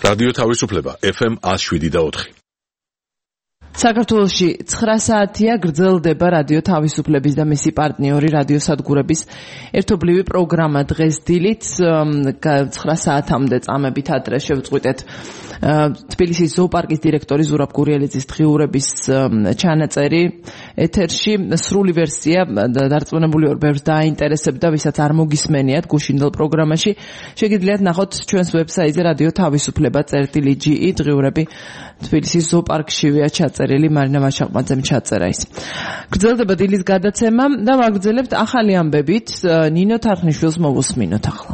რადიო თავისუფლება FM 107.4. საქართველოში 9 საათია გრძელდება რადიო თავისუფლების და მისი პარტნიორი რადიო სადგურების ერთობლივი პროგრამა. დღეს დილით 9 საათამდე წამებით ადრე შევწყვიტეთ თბილისის ზოოპარკის დირექტორი ზურაბ გურიელიძის დღიურების ჩანაწერი ეთერში. სრული ვერსია დარწმუნებული ვარ ბევრს დააინტერესებდა, ვისაც არ მოგისმენიათ გუშინდელ პროგრამაში. შეგიძლიათ ნახოთ ჩვენს ვებსაიტზე რადიო თავისუფლება.ge. დღიურები თბილისის ზოოპარკშივეა ჩაწერილი, მარინა ვაშაყმაძემ ჩაწერა ის. გრძელდება დილის გადაცემა და ვაგრძელებთ ახალი ამბებით. ნინო თარხნიშვილს მოვუსმინოთ ახლა.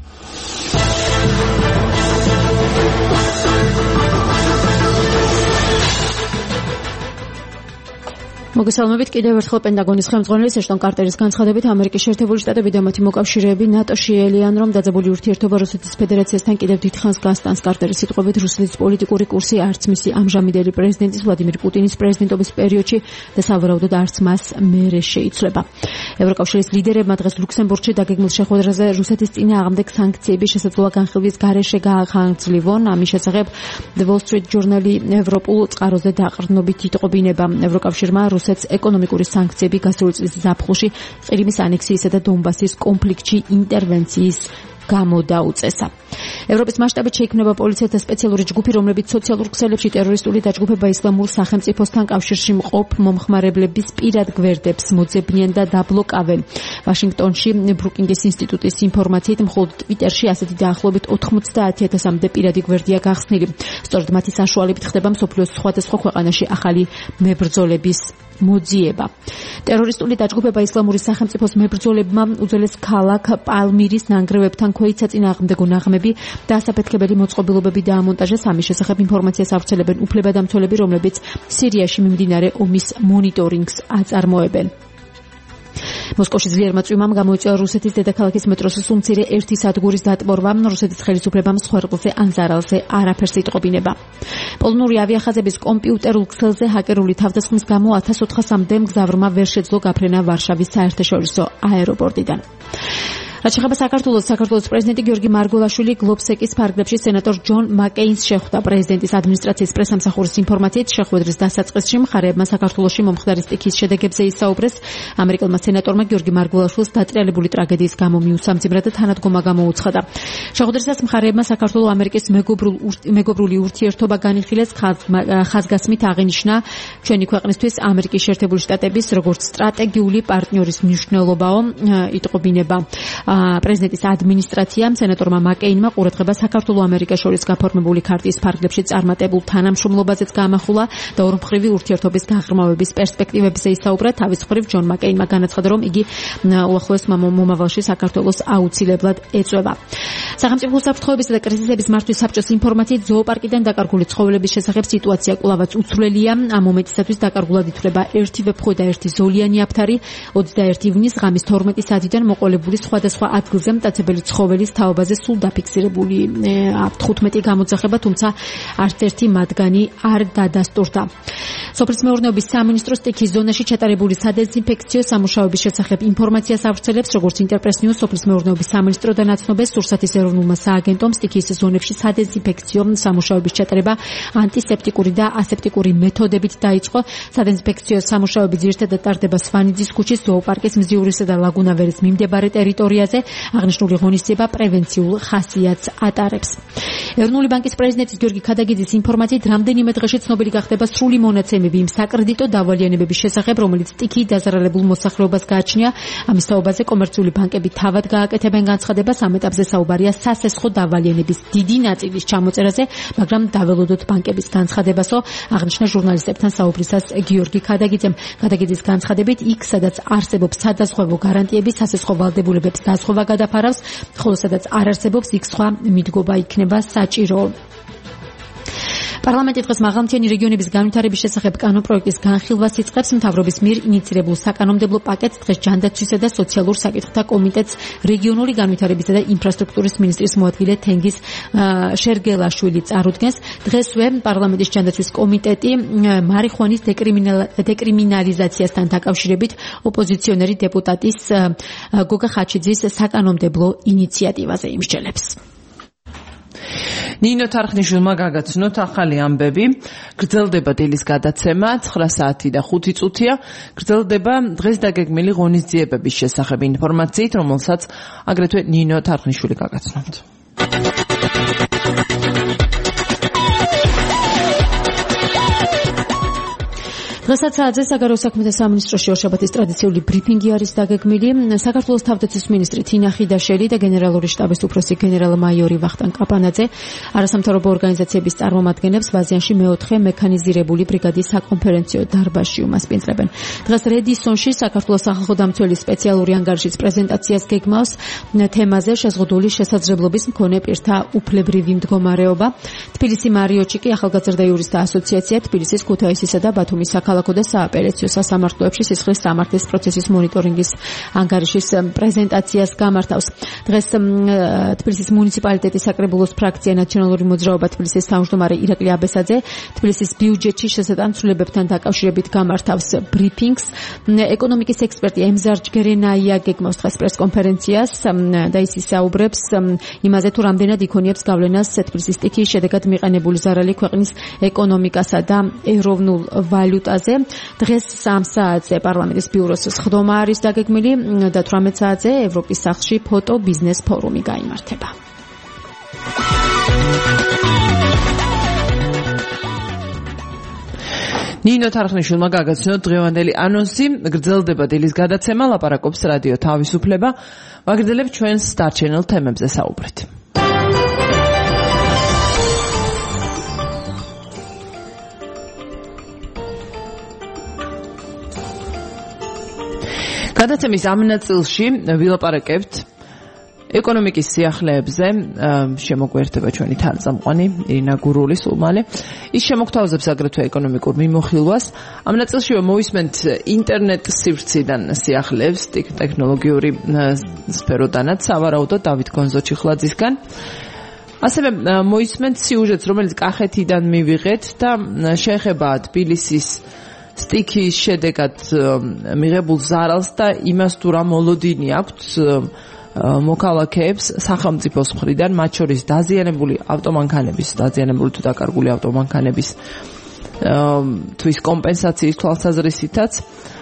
მოგესალმებით. კიდევ ერთხელ პენტაგონის ხელმძღვანელის ეშტონ კარტერის განცხადებით, ამერიკის შეერთებული შტატები და მათი მოკავშირეები ნატოში ელიან, რომ დაძაბული ურთიერთობა რუსეთის ფედერაციასთან კიდევ დიდხანს გასტანს. კარტერის სიტყვებით, რუსეთის პოლიტიკური კურსი არც მისი ამჟამინდელი პრეზიდენტის ვლადიმირ პუტინის პრეზიდენტობის პერიოდში და სავარაუდოდ არც მას მერე შეიცვლება. ევროკავშირის ლიდერებმა დღეს ლუქსემბურგში დაგეგმილ შეხვედრაზე რუსეთის წინააღმდეგ სანქციების შესაძლოა განხილვის გარეშე გაახანგრძლივონ. ამის შესახებ The Wall Street Journal-ი ევროპულ წყაროზე დაყრდნობით იტყობინება. ევროკავშირმა რუსეთს ეკონომიკური სანქციები გასული წლის ზაფხულში ყირიმის ანექსიისა და დონბასის კონფლიქტში ინტერვენციის გამო დაუწესა. ევროპის მასშტაბით შეიქმნება პოლიციათა სპეციალური ჯგუფი, რომლებიც სოციალურ ქსელებში ტერორისტული დაჯგუფება ისლამურ სახელმწიფოსთან კავშირში მყოფ მომხმარებლების პირად გვერდებს მოძებნიან და დაბლოკავენ. ვაშინგტონში ბრუკინგის ინსტიტუტის ინფორმაციით მხოლოდ ტვიტერში ასეთი დაახლოებით 90,000-მდე პირადი გვერდია გახსნილი. სწორედ მათი საშუალებით ხდება მსოფლიოს სხვადასხვა ქვეყანაში ახალი მებრძოლების მოძიება. ტერორისტული დაჯგუფება ისლამური სახელმწიფოს მებრძოლებმა უძველეს ქალაქ პალმირის ნანგრევებთან ქვეითსაწინააღმდეგო ნაღმები და ასაფეთქებელი მოწყობილობები დაამონტაჟეს. ამის შესახებ ინფორმაციას ავრცელებენ უფლებადამცველები, რომლებიც სირიაში მიმდინარე ომის მონიტორინგს აწარმოებენ. მოსკოვში ძლიერმა წვიმამ გამოიწვია რუსეთის დედაქალაქის მეტროს სუმცირე ერთი სადგურის დატბორვა. რუსეთის ხელისუფლებამ სხვა რგოლზე ან ზარალზე არაფერს იტყობინება. პოლონური ავიახაზების კომპიუტერულ ქსელზე ჰაკერული თავდასხმის გამო 1400-მდე მგზავრმა ვერ შეძლო გაფრენა ვარშავის საერთაშორისო აეროპორტიდან. რაც შეეხება საქართველოს პრეზიდენტი გიორგი მარგველაშვილი გლობსეკის ფარგლებში სენატორ ჯონ მაკეინს შეხვდა. პრეზიდენტის ადმინისტრაციის პრესამსახურის ინფორმაციით შეხვედრის დასაწყისში მხარეებმა საქართველოში მომხდარი სტიქიის შედეგებზე ისაუბრეს. ამერიკელმა სენატორმა გიორგი მარგველაშვილს დატრიალებული ტრაგედიის გამო მიუსამძიმრა და თანადგომა გამოუცხადა. შეხვედრისას მხარეებმა საქართველო-ამერიკის მეგობრული ურთიერთობა განიხილეს. ხაზგასმით აღინიშნა ჩვენი ქვეყნისთვის ამერიკის შეერთებული შტატების როგორც სტრატეგიული პარტნიორის მნიშვნელობაო. იტყობინება პრეზიდენტის ადმინისტრაციამ სენატორმა მაკეინმა ყურადღება საქართველო-ამერიკას შორის გაფორმებული ქარტიის ფარგლებში წარმატებულ თანამშრომლობაზეც გაამახვილა და ორმხრივი ურთიერთობის გაღრმავების პერსპექტივებზე ისაუბრა. თავის მხრივ ჯონ მაკეინმა განაცხადა, რომ იგი უახლოეს მომავალში საქართველოს აუცილებლად ეწევა. სახელმწიფო უსაფრთხოებისა და კრიზისების მართვის საბჭოს ინფორმაციით ზოოპარკიდან დაკარგული ცხოველების შესახებ სიტუაცია კვლავაც უცვლელია. ამ მომენტისათვის დაკარგულად ითვლება ერთი ვეფხვი და ერთი ზოლიანი აფთარი. 21 ივნის ღამის 12 საათიდან მოყოლებული სხვადასხვა ადგილზე მტაცებელი ცხოველის თაობაზე სულ დაფიქსირებული 15 გამოძახება, თუმცა არც ერთი მათგანი არ დადასტურდა. სოფლის მეურნეობის სამინისტრო სტიქიის ზონაში ჩატარებული სადეზინფექციო სამუშაოების შესახებ ინფორმაციას ავრცელებს. როგორც ინტერპრეს ნიუს, სოფლის მეურნეობის სამინისტრო და ნაცნობეს სურსათის ეროვნულმა სააგენტომ სტიქიის ზონებში სადეზინფექციო სამუშაოების ჩატარება ანტისეპტიკური და ასეპტიკური მეთოდებით დაიწყო. სადეზინფექციო სამუშაოები ძირითადად ტარდება სვანიძის ქუჩის, ზოოპარკის, მზიურისა და ლაგუნავერის მიმდებარე ტერიტორიაზე. აღნიშნული ღონისძიება პრევენციულ ხასიათს ატარებს. ეროვნული ბანკის პრეზიდენტის გიორგი ქადაგიძის ინფორმაციით რამდენიმე დღეში ცნობილი გახდება სრული მონაცემები იმ საკრედიტო დავალიანებების შესახებ, რომელიც სტიქიით დაზარალებულ მოსახლეობას გააჩნია. ამის თაობაზე კომერციული ბანკები თავად გააკეთებენ განცხადებას. ამ ეტაპზე საუბარია სასესხო დავალიანების დიდი ნაწილის ჩამოწერაზე, მაგრამ დაველოდოთ ბანკების განცხადებასო, აღნიშნა ჟურნალისტებთან საუბრისას გიორგი ქადაგიძემ. ქადაგიძის განცხადებით, იქ სადაც არსებობს სადაზღვევო გარანტიები, სასესხო ვალდებულებებს დაზღვევა გადაფარავს, ხოლო სადაც არ არსებობს, იქ სხვა მიდგომა იქნება საჭირო. პარლამენტი დღეს მაღალმთიანი რეგიონების განვითარების შესახებ კანონპროექტის განხილვას იწყებს. მთავრობის მიერ ინიციირებულ საკანონმდებლო პაკეტს დღეს ჯანდაცვისა და სოციალურ საკითხთა კომიტეტს რეგიონული განვითარებისა და ინფრასტრუქტურის მინისტრის მოადგილე თენგიზ შერგელაშვილი წარუდგენს. დღესვე პარლამენტის ჯანდაცვის კომიტეტი მარიხუანის დეკრიმინალიზაციასთან დაკავშირებით ოპოზიციონერი დეპუტატის გოგა ხაჩიძის საკანონმდებლო ინიციატივაზე იმსჯელებს. ნინო თარხნიშვილმა გაგაცნოთ ახალი ამბები. გრძელდება დილის გადაცემა 9 საათი და 5 წუთია. გრძელდება დღეს დაგეგმილი ღონისძიებების შესახებ ინფორმაციით, რომელსაც აგრეთვე ნინო თარხნიშვილი გაგაცნობთ. დღესაც საათზე საგარეო საქმეთა სამინისტროში ორშაბათის ტრადიციული ბრიფინგი არის დაგეგმილი. საქართველოს თავდაცვის მინისტრი თინა ხიდაშელი და გენერალური შტაბის უფროსი გენერალ-მაიორი ვახტანგ კაპანაძე არასამთავრობო ორგანიზაციების წარმომადგენლებს ბაზიანში მეოთხე მექანიზირებული ბრიგადის საკონფერენციო დარბაზში უმასპინძლებენ. დღეს რედისონში საქართველოს სახალხო დამცველის სპეციალური ანგარიშის პრეზენტაციას გეგმავს თემაზე შეზღუდული შესაძლებლობის მქონე პირთა უფლებრივი მდგომარეობა. თბილისი მარიოჩი კი ახალგაზრდა იურისტთა ასოციაცია თბილისის ქუთაისისა და ბათუმის ქალაქო და სააპელაციო სასამართლოებში სისხლის სამართლის პროცესის მონიტორინგის ანგარიშის პრეზენტაციას გამართავს. დღეს თბილისის მუნიციპალიტეტის საკრებულოს ფრაქცია ნაციონალური მოძრაობა თბილისის თავმჯდომარე ირაკლი აბესაძე თბილისის ბიუჯეტში შესატანცვლებებთან დაკავშირებით გამართავს ბრიფინგს. ეკონომიკის ექსპერტი ემზარ ჯგერენაია გეგმავს დღეს პრესკონფერენციას და ის ისაუბრებს იმაზე თუ რამდენად იქონიებს გავლენას თბილისის სტიქიის შედეგად მიყენებული ზარალი ქვეყნის ეკონომიკასა და ეროვნულ ვალუტაზე. დღეს 3 საათზე პარლამენტის ბიუროს სხდომა არის დაგეგმილი და 18 საათზე ევროპის სახლში ფოტო ბიზნეს ფორუმი გაიმართება. ნინო თარხნიშვილმა გაგაცნოთ დღევანდელი ანონსი. გრძელდება დილის გადაცემა, ლაპარაკობს რადიო თავისუფლება. ვაგრძელებთ ჩვენს დარჩენილ თემებზე საუბრით. გადაცემის ამ ნაწილში ვილაპარაკებთ ეკონომიკის სიახლეებზე. შემოგვიერთება ჩვენი თანწამყვანი ირინა გურულის უმალე. ის შემოგთავაზებს აგრეთვე ეკონომიკურ მიმოხილვას. ამ ნაწილშივე მოვისმენთ ინტერნეტ სივრციდან სიახლეებს ტექნოლოგიური სფეროდანაც სავარაუდოდ დავით გონზოჩიხლაძისგან. ასევე მოვისმენთ სიუჟეტს, რომელიც კახეთიდან მივიღეთ და შეეხება თბილისის სტიქიის შედეგად მიღებულ ზარალს და იმას თუ რა მოლოდინი აქვს მოქალაქეებს სახელმწიფოს მხრიდან, მათ შორის დაზიანებული თუ დაკარგული ავტომანქანების თვის კომპენსაციის თვალსაზრისითაც.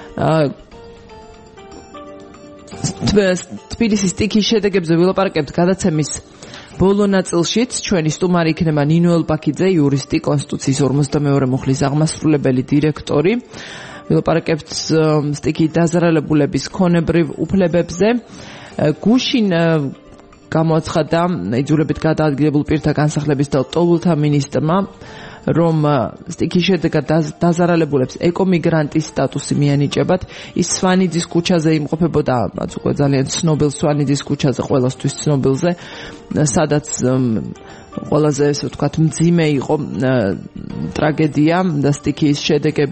თბილისის სტიქიის შედეგებზე ვილაპარაკებთ გადაცემის ბოლო ნაწილშიც. ჩვენი სტუმარი იქნება ნინო ელბაქიძე, იურისტი, კონსტიტუციის 52 მუხლის აღმასრულებელი დირექტორი. ვილაპარაკებთ სტიქიის დაზარალებულების ქონებრივ უფლებებზე. გუშინ გამოაცხადა იძულებით გადაადგილებულ პირთა განსახლების და ტოლულთა მინისტრმა, რომ სტიქიის შედეგად დაზარალებულებს ეკომიგრანტის სტატუსი მიენიჭებათ. ის სვანიძის ქუჩაზე იმყოფებოდა, რაც უკვე ძალიან ცნობილ სვანიძის ქუჩაზე, ყველასთვის ცნობილზე, სადაც ყველაზე ესე ვთქვათ მძიმე იყო ტრაგედია და სტიქიის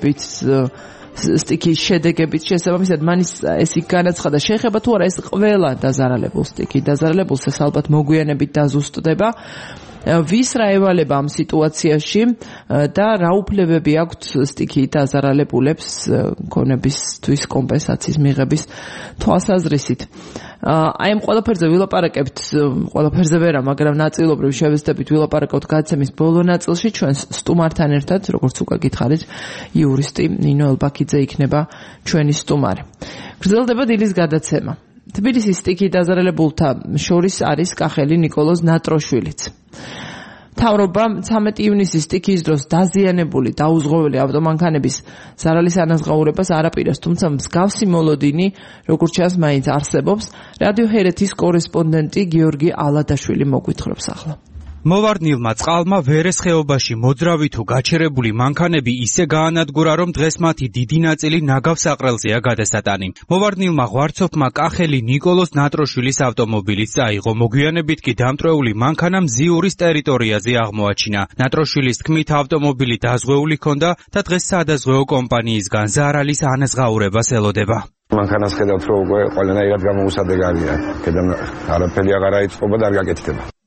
შედეგებით შესაბამისად მან ეს განაცხადა. შეეხება თუ არა ეს ყველა დაზარალებულს, სტიქიით დაზარალებულს, ეს ალბათ მოგვიანებით დაზუსტდება. ვის რა ევალება ამ სიტუაციაში და რა უფლებები აქვთ სტიქიით დაზარალებულებს ქონებისთვის კომპენსაციის მიღების თვალსაზრისით. აი ამ ყველაფერზე ვილაპარაკებთ, ყველაფერზე ვერა, მაგრამ ნაწილობრივ შევეცდებით ვილაპარაკოთ გადაცემის ბოლო ნაწილში ჩვენს სტუმართან ერთად, როგორც უკვე გითხარით, იურისტი ნინო ელბაქიძე იქნება ჩვენი სტუმარი. გრძელდება დილის გადაცემა. თბილისის სტიქიით დაზარალებულთა შორის არის კახელი ნიკოლოზ ნატროშვილიც. მთავრობა 13 ივნისის სტიქიის დროს დაზიანებული დაუზღოველი ავტომანქანების ზარალის ანაზღაურებას არ აპირებს, თუმცა მსგავსი მოლოდინი, როგორც ჩანს, მაინც არსებობს. რადიო ჰერეთის კორესპონდენტი გიორგი ალადაშვილი მოგვითხრობს ახლა. მოვარდნილმა წყალმა ვერეს ხეობაში მოძრავი თუ გაჩერებული მანქანები ისე გაანადგურა, რომ დღეს მათი დიდი ნაწილი ნაგავს საყრელზეა გადასატანი. მოვარდნილმა ღვარცოფმა კახელი ნიკოლოზ ნატროშვილის ავტომობილიც წაიღო. მოგვიანებით კი დამტვრეული მანქანა მზიურის ტერიტორიაზე აღმოაჩინა. ნატროშვილის თქმით, ავტომობილი დაზღვეული ჰქონდა და დღეს სადაზღვეო კომპანიისგან ზარალის ანაზღაურებას ელოდება. მანქანას ხედავთ, რომ უკვე ყველანაირად გამოუსადეგარია. კედან არაფერი აღარ აიწყობა და არ გაკეთდება.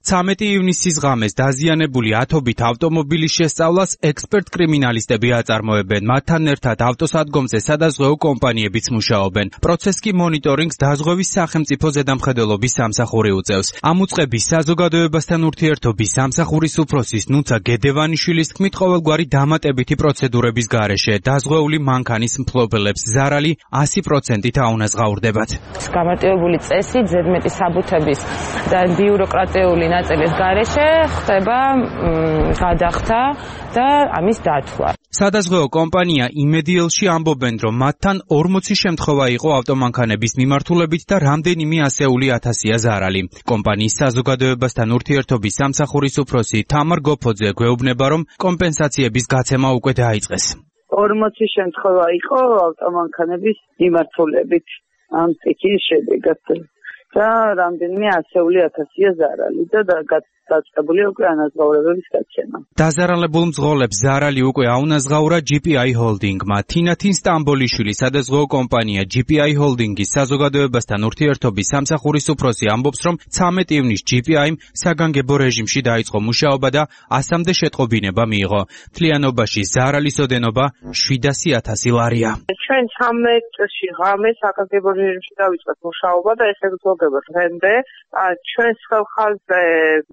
13 ივნისის ღამეს დაზიანებული ათობით ავტომობილის შესწავლას ექსპერტ-კრიმინალისტები აწარმოებენ. მათთან ერთად ავტოსადგომზე სადაზღვეო კომპანიებიც მუშაობენ. პროცესს კი მონიტორინგს დაზღვევის სახელმწიფო ზედამხედველობის სამსახური უწევს. ამ უწყების საზოგადოებასთან ურთიერთობის სამსახურის უფროსის ნუცა გედევანიშვილის თქმით, ყოველგვარი დამატებითი პროცედურების გარეშე დაზღვეული მანქანის მფლობელებს ზარალი 100%-ით აუნაზღაურდებათ. გამარტივებული წესით ზედმეტი საბუთების და ბიუროკრატიული ნაწილის გარეშე ხდება გადახდა და ამის დათვლა. სადაზღვეო კომპანია იმედიელში ამბობენ, რომ მათთან 40 შემთხვევა იყო ავტომანქანების მიმართულებით და რამდენიმე ასეული ათასია ზარალი. კომპანიის საზოგადოებასთან ურთიერთობის სამსახურის უფროსი თამარ გოფოძე გვეუბნება, რომ კომპენსაციების გაცემა უკვე დაიწყეს. 40 შემთხვევა იყო ავტომანქანების მიმართულებით ამ წიგნის შედეგად და რამდენიმე ასეული ათასია ზარალი და დაწყებული უკვე ანაზღაურებების გაცემა. დაზარალებულ მძღოლებს ზარალი უკვე აუნაზღაურა GPI Holding-მა. თინათინ სტამბოლიშვილი სადაზღვეო კომპანია GPI Holding-ის საზოგადოებასთან ურთიერთობის სამსახურის უფროსი ამბობს, რომ 13 ივნის GPI-მ საგანგებო რეჟიმში დაიწყო მუშაობა და 100-მდე შეტყობინება მიიღო. მთლიანობაში ზარალის ოდენობა 700,000 ლარია. ჩვენ 13-ში ღამეს საგანგებო რეჟიმში დავიწყეთ მუშაობა და ესე გრძელდება დღემდე. ჩვენს ხელხალზე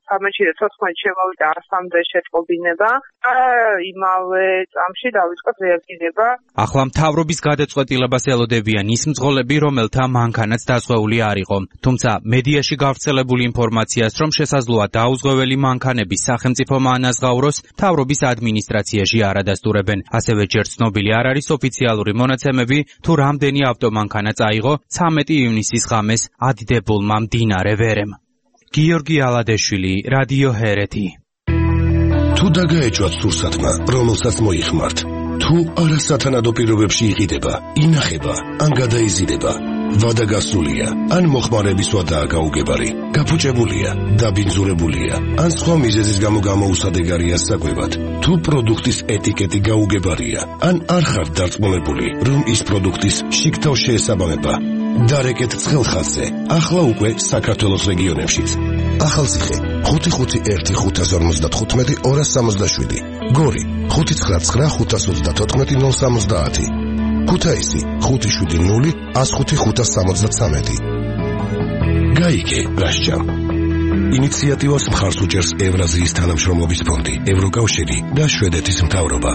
14 შემოვიდა 100-მდე შეტყობინება და იმავე წამში დავიწყოთ რეაგირება. ახლა მთავრობის გადაწყვეტილებას ელოდებიან ის მძღოლები, რომელთა მანქანაც დაზღვეული არ იყო. თუმცა მედიაში გავრცელებული ინფორმაციას, რომ შესაძლოა დაუზღვეველი მანქანების სახელმწიფომა ანაზღაუროს, მთავრობის ადმინისტრაციაში არ ადასტურებენ. ასევე ჯერ ცნობილი არ არის ოფიციალური მონაცემები, თუ რამდენი ავტომანქანა წაიღო 13 ივნისის ღამეს ადიდებულმა მდინარე ვერემ. გიორგი ალადეშვილი, რადიო ჰერეთი. თუ დაგაეჭვათ სურსათმა, რომელსაც მოიხმართ, თუ არასათანადო პირობებში იყიდება, ინახება, ან გადაიზიდება, ვადა გასულია, ან მოხმარების ვადაა გაუგებარი, გაფუჭებულია, დაბინძურებულია, ან სხვა მიზეზის გამო გამოუსადეგარია საკვებად, თუ პროდუქტის ეტიკეტი გაუგებარია, ან არ ხართ დარწმუნებული, რომ ის პროდუქტის შიგთავ შეესაბამება, დარეკეთ ცხელხაზზე, ახლა უკვე საქართველოს რეგიონებშიც. ახალციხე 551555267, გორი 5995524 ქუთაისი 570155573. გაიგე რასჭამ. ინიციატივას მხარს უჭერს ევრაზიის თანამშრომლობის ფონდი, ევროკავშირი და შვედეთის მთავრობა.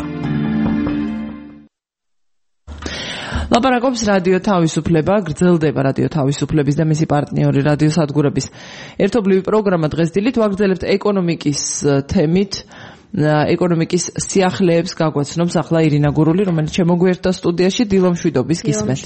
ლაპარაკობს რადიო თავისუფლება, გრძელდება რადიო თავისუფლების და მისი პარტნიორი რადიო სადგურების ერთობლივი პროგრამა. დღეს დილით ვაგრძელებთ ეკონომიკის თემით. ეკონომიკის სიახლეებს გაგვაცნობს ახლა ირინა გურული, რომელიც შემოგვიერთდა სტუდიაში. დილომშვიდობის გისმენთ.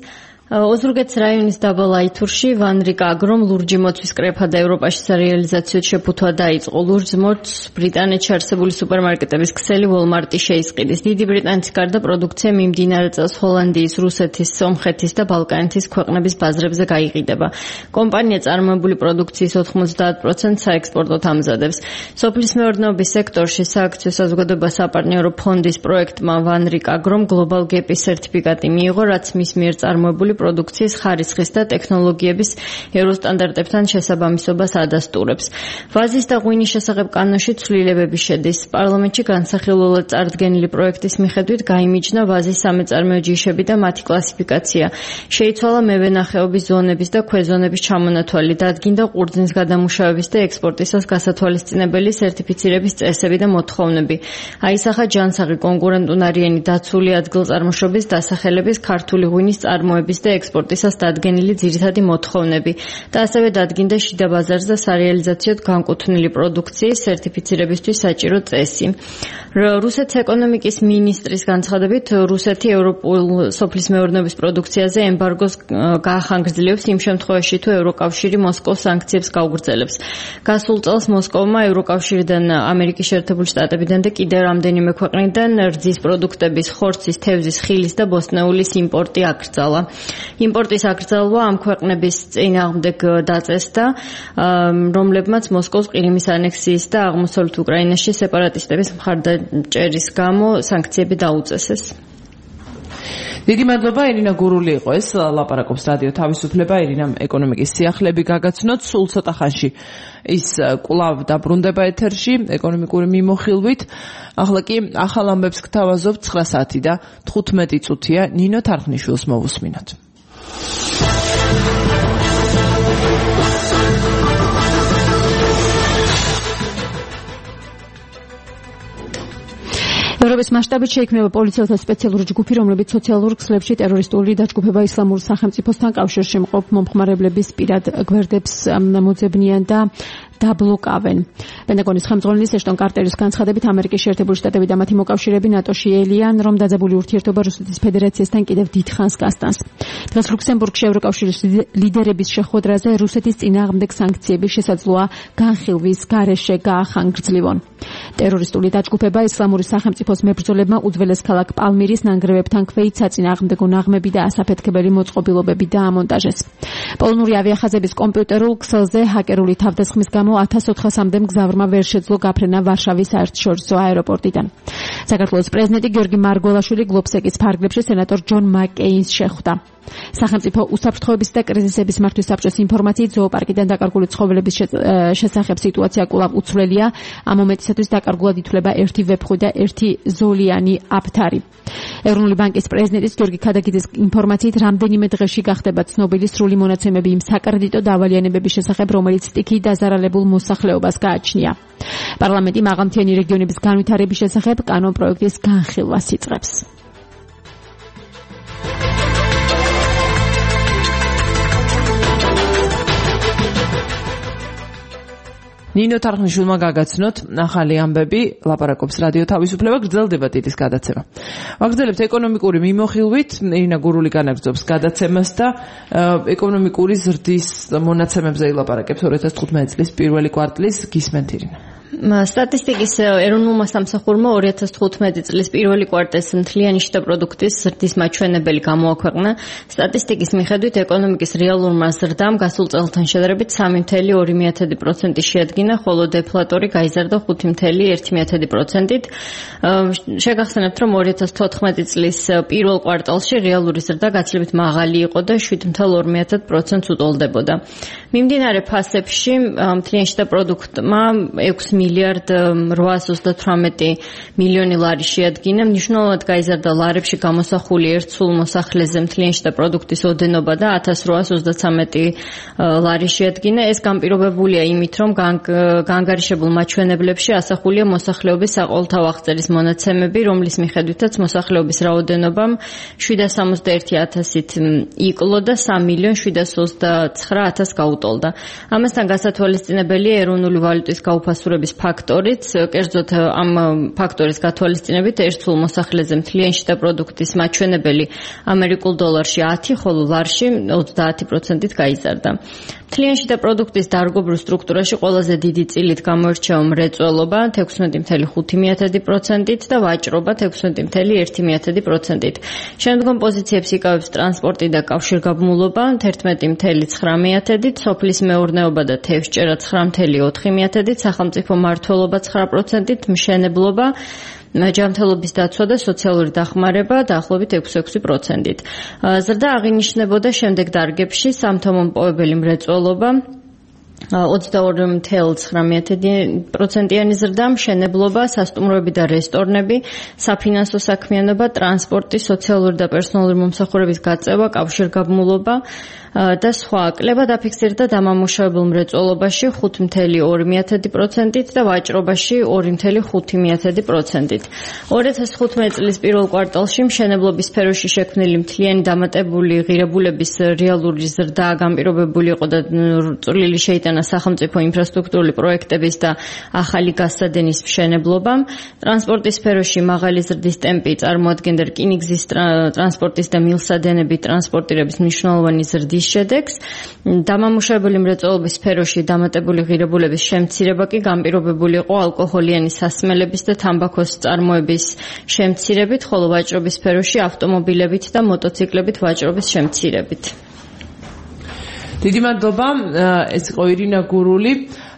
ოზურგეთის რაიონის დაბალ აითურში ვანრიკ აგრომ ლურჯი მოწვის კრეფა და ევროპაში სარეალიზაციო შეფუთვა დაიწყო. ლურჯ მოწს ბრიტანეთში არსებული სუპერმარკეტების ქსელი Walmart-ი შეისყიდის. დიდი ბრიტანეთის გარდა პროდუქცია მიმდინარე წელს ჰოლანდიის, რუსეთის, სომხეთის და ბალკანეთის ქვეყნების ბაზრებზე გაიყიდება. კომპანია წარმოებული პროდუქციის 90% საექსპორტოდ ამზადებს. სოფლის მეურნეობის სექტორში სააქციო საზოგადოება საპარტნიორო ფონდის პროექტმა ვანრიკ აგრომ Global Gap-ის სერტიფიკატი მიიღო, რაც მის მიერ წარმოებული პროდუქციის ხარისხის და ტექნოლოგიების ევროსტანდარტებთან შესაბამისობას ადასტურებს. ვაზის და ღვინის შესახებ კანონში ცვლილებები შედის. პარლამენტში განსახილველად წარდგენილი პროექტის მიხედვით გაიმიჯნა ვაზის სამეწარმეო ჯიშები და მათი კლასიფიკაცია. შეიცვალა მევენახეობის ზონების და ქვეზონების ჩამონათვალი, დადგინდა ყურძნის გადამუშავების და ექსპორტისას გასათვალისწინებელი სერტიფიცირების წესები და მოთხოვნები. აისახა ჯანსაღი კონკურენტუნარიანი დაცული ადგილწარმოშობის დასახელების ქართული ღვინის წარმოების და ექსპორტისას დადგენილი ძირითადი მოთხოვნები და ასევე დადგინდა შიდა ბაზარზე სარეალიზაციოდ განკუთვნილი პროდუქციის სერტიფიცირებისთვის საჭირო წესი. რუსეთის ეკონომიკის მინისტრის განცხადებით, რუსეთი ევროპულ სოფლის მეურნეობის პროდუქციაზე ემბარგოს გაახანგრძლივებს იმ შემთხვევაში, თუ ევროკავშირი მოსკოვს სანქციებს გაუგრძელებს. გასულ წელს მოსკოვმა ევროკავშირიდან, ამერიკის შეერთებული შტატებიდან და კიდევ რამდენიმე ქვეყნიდან რძის პროდუქტების, ხორცის, თევზის, ხილის და ბოსტნეულის იმპორტი აკრძალა. იმპორტის აკრძალვა ამ ქვეყნების წინააღმდეგ დაწესდა, რომლებმაც მოსკოვს ყირიმის ანექსიის და აღმოსავლეთ უკრაინაში სეპარატისტების მხარდაჭერის გამო სანქციები დაუწესეს. დიდი მადლობა ერინა გურული იყო ეს ლაპარაკობს რადიო თავისუფლება ერინამ ეკონომიკის სიახლეები გაგაცნოთ სულ ცოტა ხანში ის კვლავ დაბრუნდება ეთერში ეკონომიკური მიმოხილვით ახლა კი ახალ ამბებს გთავაზობთ 9 საათი და 15 წუთია ნინო თარხნიშვილს მოვუსმინოთ ევროპის მასშტაბით შეიქმნება პოლიციელთა სპეციალური ჯგუფი, რომლებიც სოციალურ ქსელებში ტერორისტული დაჯგუფება ისლამურ სახელმწიფოსთან კავშირში მყოფ მომხმარებლების პირად გვერდებს მოძებნიან და დაბლოკავენ. პენტაგონის ხელმძღვანელის ეშტონ კარტერის განცხადებით ამერიკის შეერთებული შტატები და მათი მოკავშირეები ნატოში ელიან, რომ დაძაბული ურთიერთობა რუსეთის ფედერაციასთან კიდევ დიდხანს გასტანს. დღეს ლუქსემბურგში ევროკავშირის ლიდერების შეხვედრაზე რუსეთის წინააღმდეგ სანქციების შესაძლოა განხილვის გარეშე გაახანგრძლიwon. ტერორისტული დაჯგუფება ისლამური სახელმწიფოს მებრძოლებმა უძველეს ქალაქ პალმირის ნანგრევებთან ქვეით საწინააღმდეგო ნაღმები და ასაფეთქებელი მოწყობილობები დაამონტაჟეს. პოლონური ავიახაზების კომპიუტერულ ქსელზე ჰაკერული თავდასხმის გამო 1400-მდე მგზავრმა ვერ შეძლო გაფრენა ვარშავის საერთაშორისო აეროპორტიდან. საქართველოს პრეზიდენტი გიორგი მარგველაშვილი გლობსეკის ფარგლებში სენატორ ჯონ მაკეინს შეხვდა. სახელმწიფო უსაფრთხოების და კრიზისების მართვის საბჭოს ინფორმაციით ზოოპარკიდან დაკარგული ცხოველების შესახებ სიტუაცია კვლავ უცვლელია. ამ მომენტისათვის დაკარგულად ითვლება 1 ვეფხვი და 1 ზოლიანი აფთარი. ეროვნული ბანკის პრეზიდენტის გიორგი ქადაგიძის ინფორმაციით რამდენიმე დღეში გახდება ცნობილი სრული მონაცემები იმ საკრედიტო დავალიანებების შესახებ, რომელიც სტიქიით დაზარალებულ მოსახლეობას გააჩნია. პარლამენტი მაღალმთიანი რეგიონების განვითარების შესახებ კანონპროექტის განხილვას იწყებს. ნინო თარხნიშვილმა გაგაცნოთ ახალი ამბები ლაპარაკობს რადიო თავისუფლება გრძელდება ტიტის გადაცემა. ვაგრძელებთ ეკონომიკური მიმოხილვით ერინა გურული განაგრძობს გადაცემას და ეკონომიკური ზრდის მონაცემებზე ილაპარაკებს 2015 წლის პირველი კვარტლის გისმენთ ერინა. სტატისტიკის ეროვნულმა სამსახურმა 2015 წლის პირველი კვარტლის მთლიანი შტა პროდუქტის ზრდის მაჩვენებელი გამოაქვეყნა. სტატისტიკის მიხედვით ეკონომიკის რეალურმა ზრდამ გასულ წელთან შედარებით 3.2% შეადგინა, ხოლო დეფლატორი გაიზარდა 5.1%-ით. შეგახსენებთ, რომ 2014 წლის პირველ კვარტალში რეალური ზრდა გაცილებით მაღალი იყო და 7.2%-ს უტოლდებოდა. მიმდინარე ფასებში მთლიანი შტა პროდუქტმა 6 მილიარდ 838 მილიონი ლარი შეადგინა. მნიშვნელოვნად გაიზარდა ლარებში გამოსახული ერთსულ მოსახლეზე მთლიანი შტა პროდუქტის ოდენობა და 1833 ლარი შეადგინა. ეს განპირობებულია იმით, რომ განგარიშებულ მაჩვენებლებში ასახულია მოსახლეობის საყოველთაო აღწერის მონაცემები, რომლის მიხედვითაც მოსახლეობის რაოდენობამ 761,000-ით იკლო და 3.729,000 გაუტოლდა. ამასთან გასათვალისწინებელია ეროვნული ვალუტის გაუფასურების ფაქტორიც, კერძოდ ამ ფაქტორის გათვალისწინებით ერთსულ მოსახლეზე მთლიანი შტა პროდუქტის მაჩვენებელი ამერიკულ დოლარში 10, ხოლო ლარში 30%-ით გაიზარდა. მთლიანი შტა პროდუქტის დარგობრივ სტრუქტურაში ყველაზე დიდი წილით გამოირჩევა მრეწველობა 16.5%-ით და ვაჭრობა 16.1%-ით. შემდგომ პოზიციებს იკავებს ტრანსპორტი და კავშირგაბმულობა 11.9%-ით, სოფლის მეურნეობა და თევზჭერა 9.4%-ით, სახელმწიფო მმართველობა 9%-ით, მშენებლობა, ჯანმრთელობის დაცვა და სოციალური დახმარება დაახლოებით 6%-ით. ზრდა აღინიშნებოდა შემდეგ დარგებში: სამთო-მომპოვებელი მრეწველობა 22.9%-იანი ზრდა, მშენებლობა, სასტუმროები და რესტორნები, საფინანსო საქმიანობა, ტრანსპორტი, სოციალური და პერსონალური მომსახურების გაწევა, კავშირგაბმულობა და სხვა. კლება დაფიქსირდა დამამუშავებელ მრეწველობაში 5.2%-ით და ვაჭრობაში 2.5%-ით. 2015 წლის პირველ კვარტალში მშენებლობის სფეროში შექმნილი მთლიანი დამატებული ღირებულების რეალური ზრდა განპირობებული იყო და წვლილი შეიტანა სახელმწიფო ინფრასტრუქტურული პროექტების და ახალი გასადენის მშენებლობამ. ტრანსპორტის სფეროში მაღალი ზრდის ტემპი წარმოადგენდა რკინიგზის ტრანსპორტის და მილსადენების ტრანსპორტირების მნიშვნელოვანი ზრდის შედეგს. დამამუშავებელი მრეწველობის სფეროში დამატებული ღირებულების შემცირება კი განპირობებული იყო ალკოჰოლიანი სასმელების და თამბაქოს წარმოების შემცირებით, ხოლო ვაჭრობის სფეროში ავტომობილებით და მოტოციკლებით ვაჭრობის შემცირებით. დიდი მადლობა, ეს იყო ირინა გურული.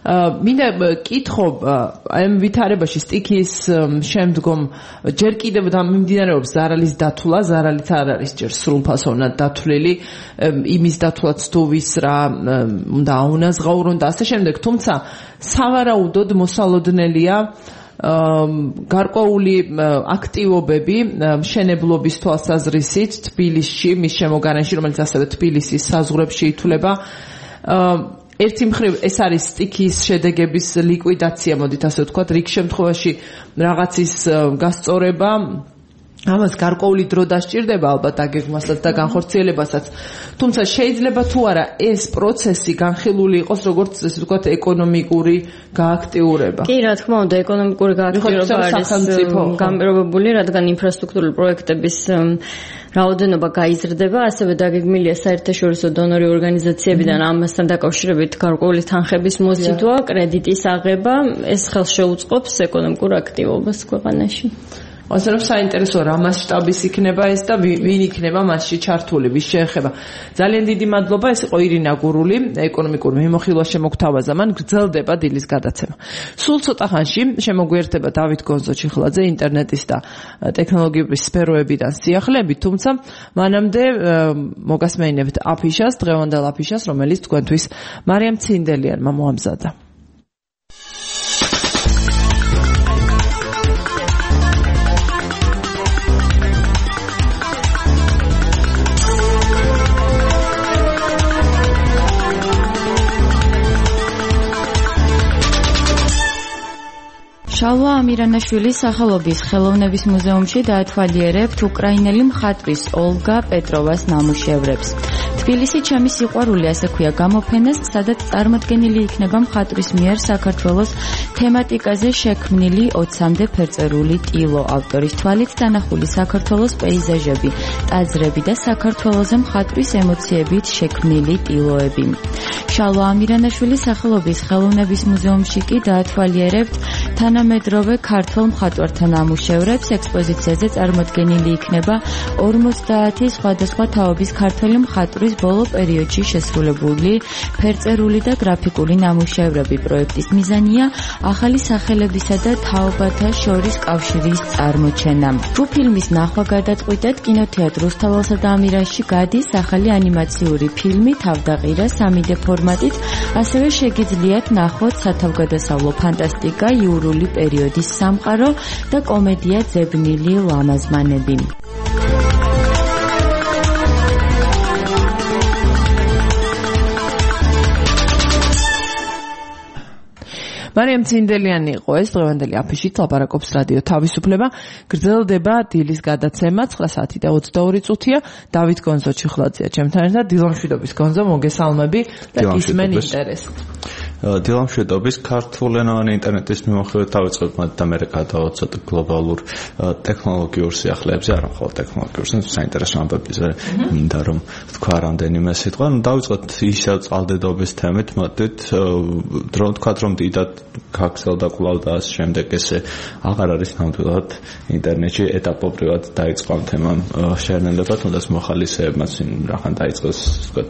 მინდა კითხო აი ამ ვითარებაში სტიქის შემდგომ ჯერ კიდევ მიმდინარეობს ზარალის დათვლა, ზარალიც არ არის ჯერ სრულფასოვნად დათვლილი, იმის დათვლაც თუ ვის რა უნდა აუნაზღაურონ და ასე შემდეგ, თუმცა სავარაუდოდ მოსალოდნელია გარკვეული აქტივობები მშენებლობის თვალსაზრისით თბილისში, მის შემოგარენში, რომელიც ასევე თბილისის საზღვრებში ითვლება. ერთი მხრივ ეს არის სტიქის შედეგების ლიკვიდაცია, მოდით ასე ვთქვათ, რიგ შემთხვევაში რაღაცის გასწორება. ამას გარკვეული დრო დასჭირდება ალბათ აგეგმვასაც და განხორციელებასაც. თუმცა შეიძლება თუ არა ეს პროცესი განხილული იყოს როგორც ესე ვთქვათ ეკონომიკური გააქტიურება. კი, რა თქმა უნდა, ეკონომიკური გააქტიურება არის განპირობებული, რადგან ინფრასტრუქტურული პროექტების რაოდენობა გაიზრდება, ასევე დაგეგმილია საერთაშორისო დონორი ორგანიზაციებიდან ამასთან დაკავშირებით გარკვეული თანხების მოზიდვა, კრედიტის აღება, ეს ხელს შეუწყობს ეკონომიკურ აქტივობას ქვეყანაში. ასე რომ საინტერესო რა მასშტაბის იქნება ეს და ვინ იქნება მასში ჩართული, ვის შეეხება. ძალიან დიდი მადლობა, ეს იყო ირინა გურული, ეკონომიკურ მიმოხილვას შემოგთავაზა, მან გრძელდება დილის გადაცემა. სულ ცოტა ხანში შემოგვიერთება დავით გონზო-ჩიხლაძე ინტერნეტის და ტექნოლოგიების სფეროებიდან სიახლეებით, თუმცა მანამდე მოგასმენინებთ აფიშას, დღევანდელ აფიშას, რომელიც თქვენთვის მარიამ ცინდელიანმა მოამზადა. შალვა ამირანაშვილის სახელობის ხელოვნების მუზეუმში დაათვალიერებთ უკრაინელი მხატვრის ოლგა პეტროვას ნამუშევრებს. თბილისი ჩემი სიყვარული, ასე ქვია გამოფენას, სადაც წარმოდგენილი იქნება მხატვრის მიერ საქართველოს თემატიკაზე შექმნილი 20-მდე ფერწერული ტილო, ავტორის თვალით დანახული საქართველოს პეიზაჟები, ტაძრები და საქართველოზე მხატვრის ემოციებით შექმნილი ტილოები. შალვა ამირანაშვილის სახელობის ხელოვნების მუზეუმში კი დაათვალიერებთ თანამედროვე ქართველ მხატვართა ნამუშევრებს. ექსპოზიციაზე წარმოდგენილი იქნება 50 სხვადასხვა თაობის ქართველი მხატვრის ბოლო პერიოდში შესრულებული ფერწერული და გრაფიკული ნამუშევრები. პროექტის მიზანია ახალი სახელებისა და თაობათა შორის კავშირის წარმოჩენა. ფილმის ნახვა გადაწყვიტეთ კინოთეატრ რუსთაველსა და ამირანში გადის ახალი ანიმაციური ფილმი თავდაყირა 3D ფორმატით, ასევე შეგიძლიათ ნახოთ სათავგადასავლო ფანტასტიკა იურული პერიოდის სამყარო და კომედია ძებნილი ლამაზმანები. მარიამ ცინდელიანი იყო ეს დღევანდელი აფიშით ლაპარაკობს რადიო თავისუფლება. გრძელდება დილის გადაცემა 9 საათი და 22 წუთია. დავით გონზო-ჩიხლაძეა ჩემთან ერთად. დილამშვიდობის გონზო, მოგესალმები და ისმენ ინტერესს. დილამშვიდობის ქართულენოვანი ინტერნეტის მიმოხილვით დავიწყებ და მე გადავაცოთ გლობალურ ტექნოლოგიურ სიახლეებზე, არა მხოლოდ ტექნოლოგიურ, საინტერესო ამბებზე მინდა რომ თქვა რამდენიმე სიტყვა. დავიწყოთ ისევ წყალდიდობის თემით, მოდით თქვათ რომ დიდად გაგრძელდა კვლავ და ამ შემდეგ ესე აღარ არის ნამდვილად ინტერნეტში ეტაპობრივად დაიწყო ამ თემამ შერნელება, თუნდაც მოხალისეებმაც რახან დაიწყოს, ვთქვათ,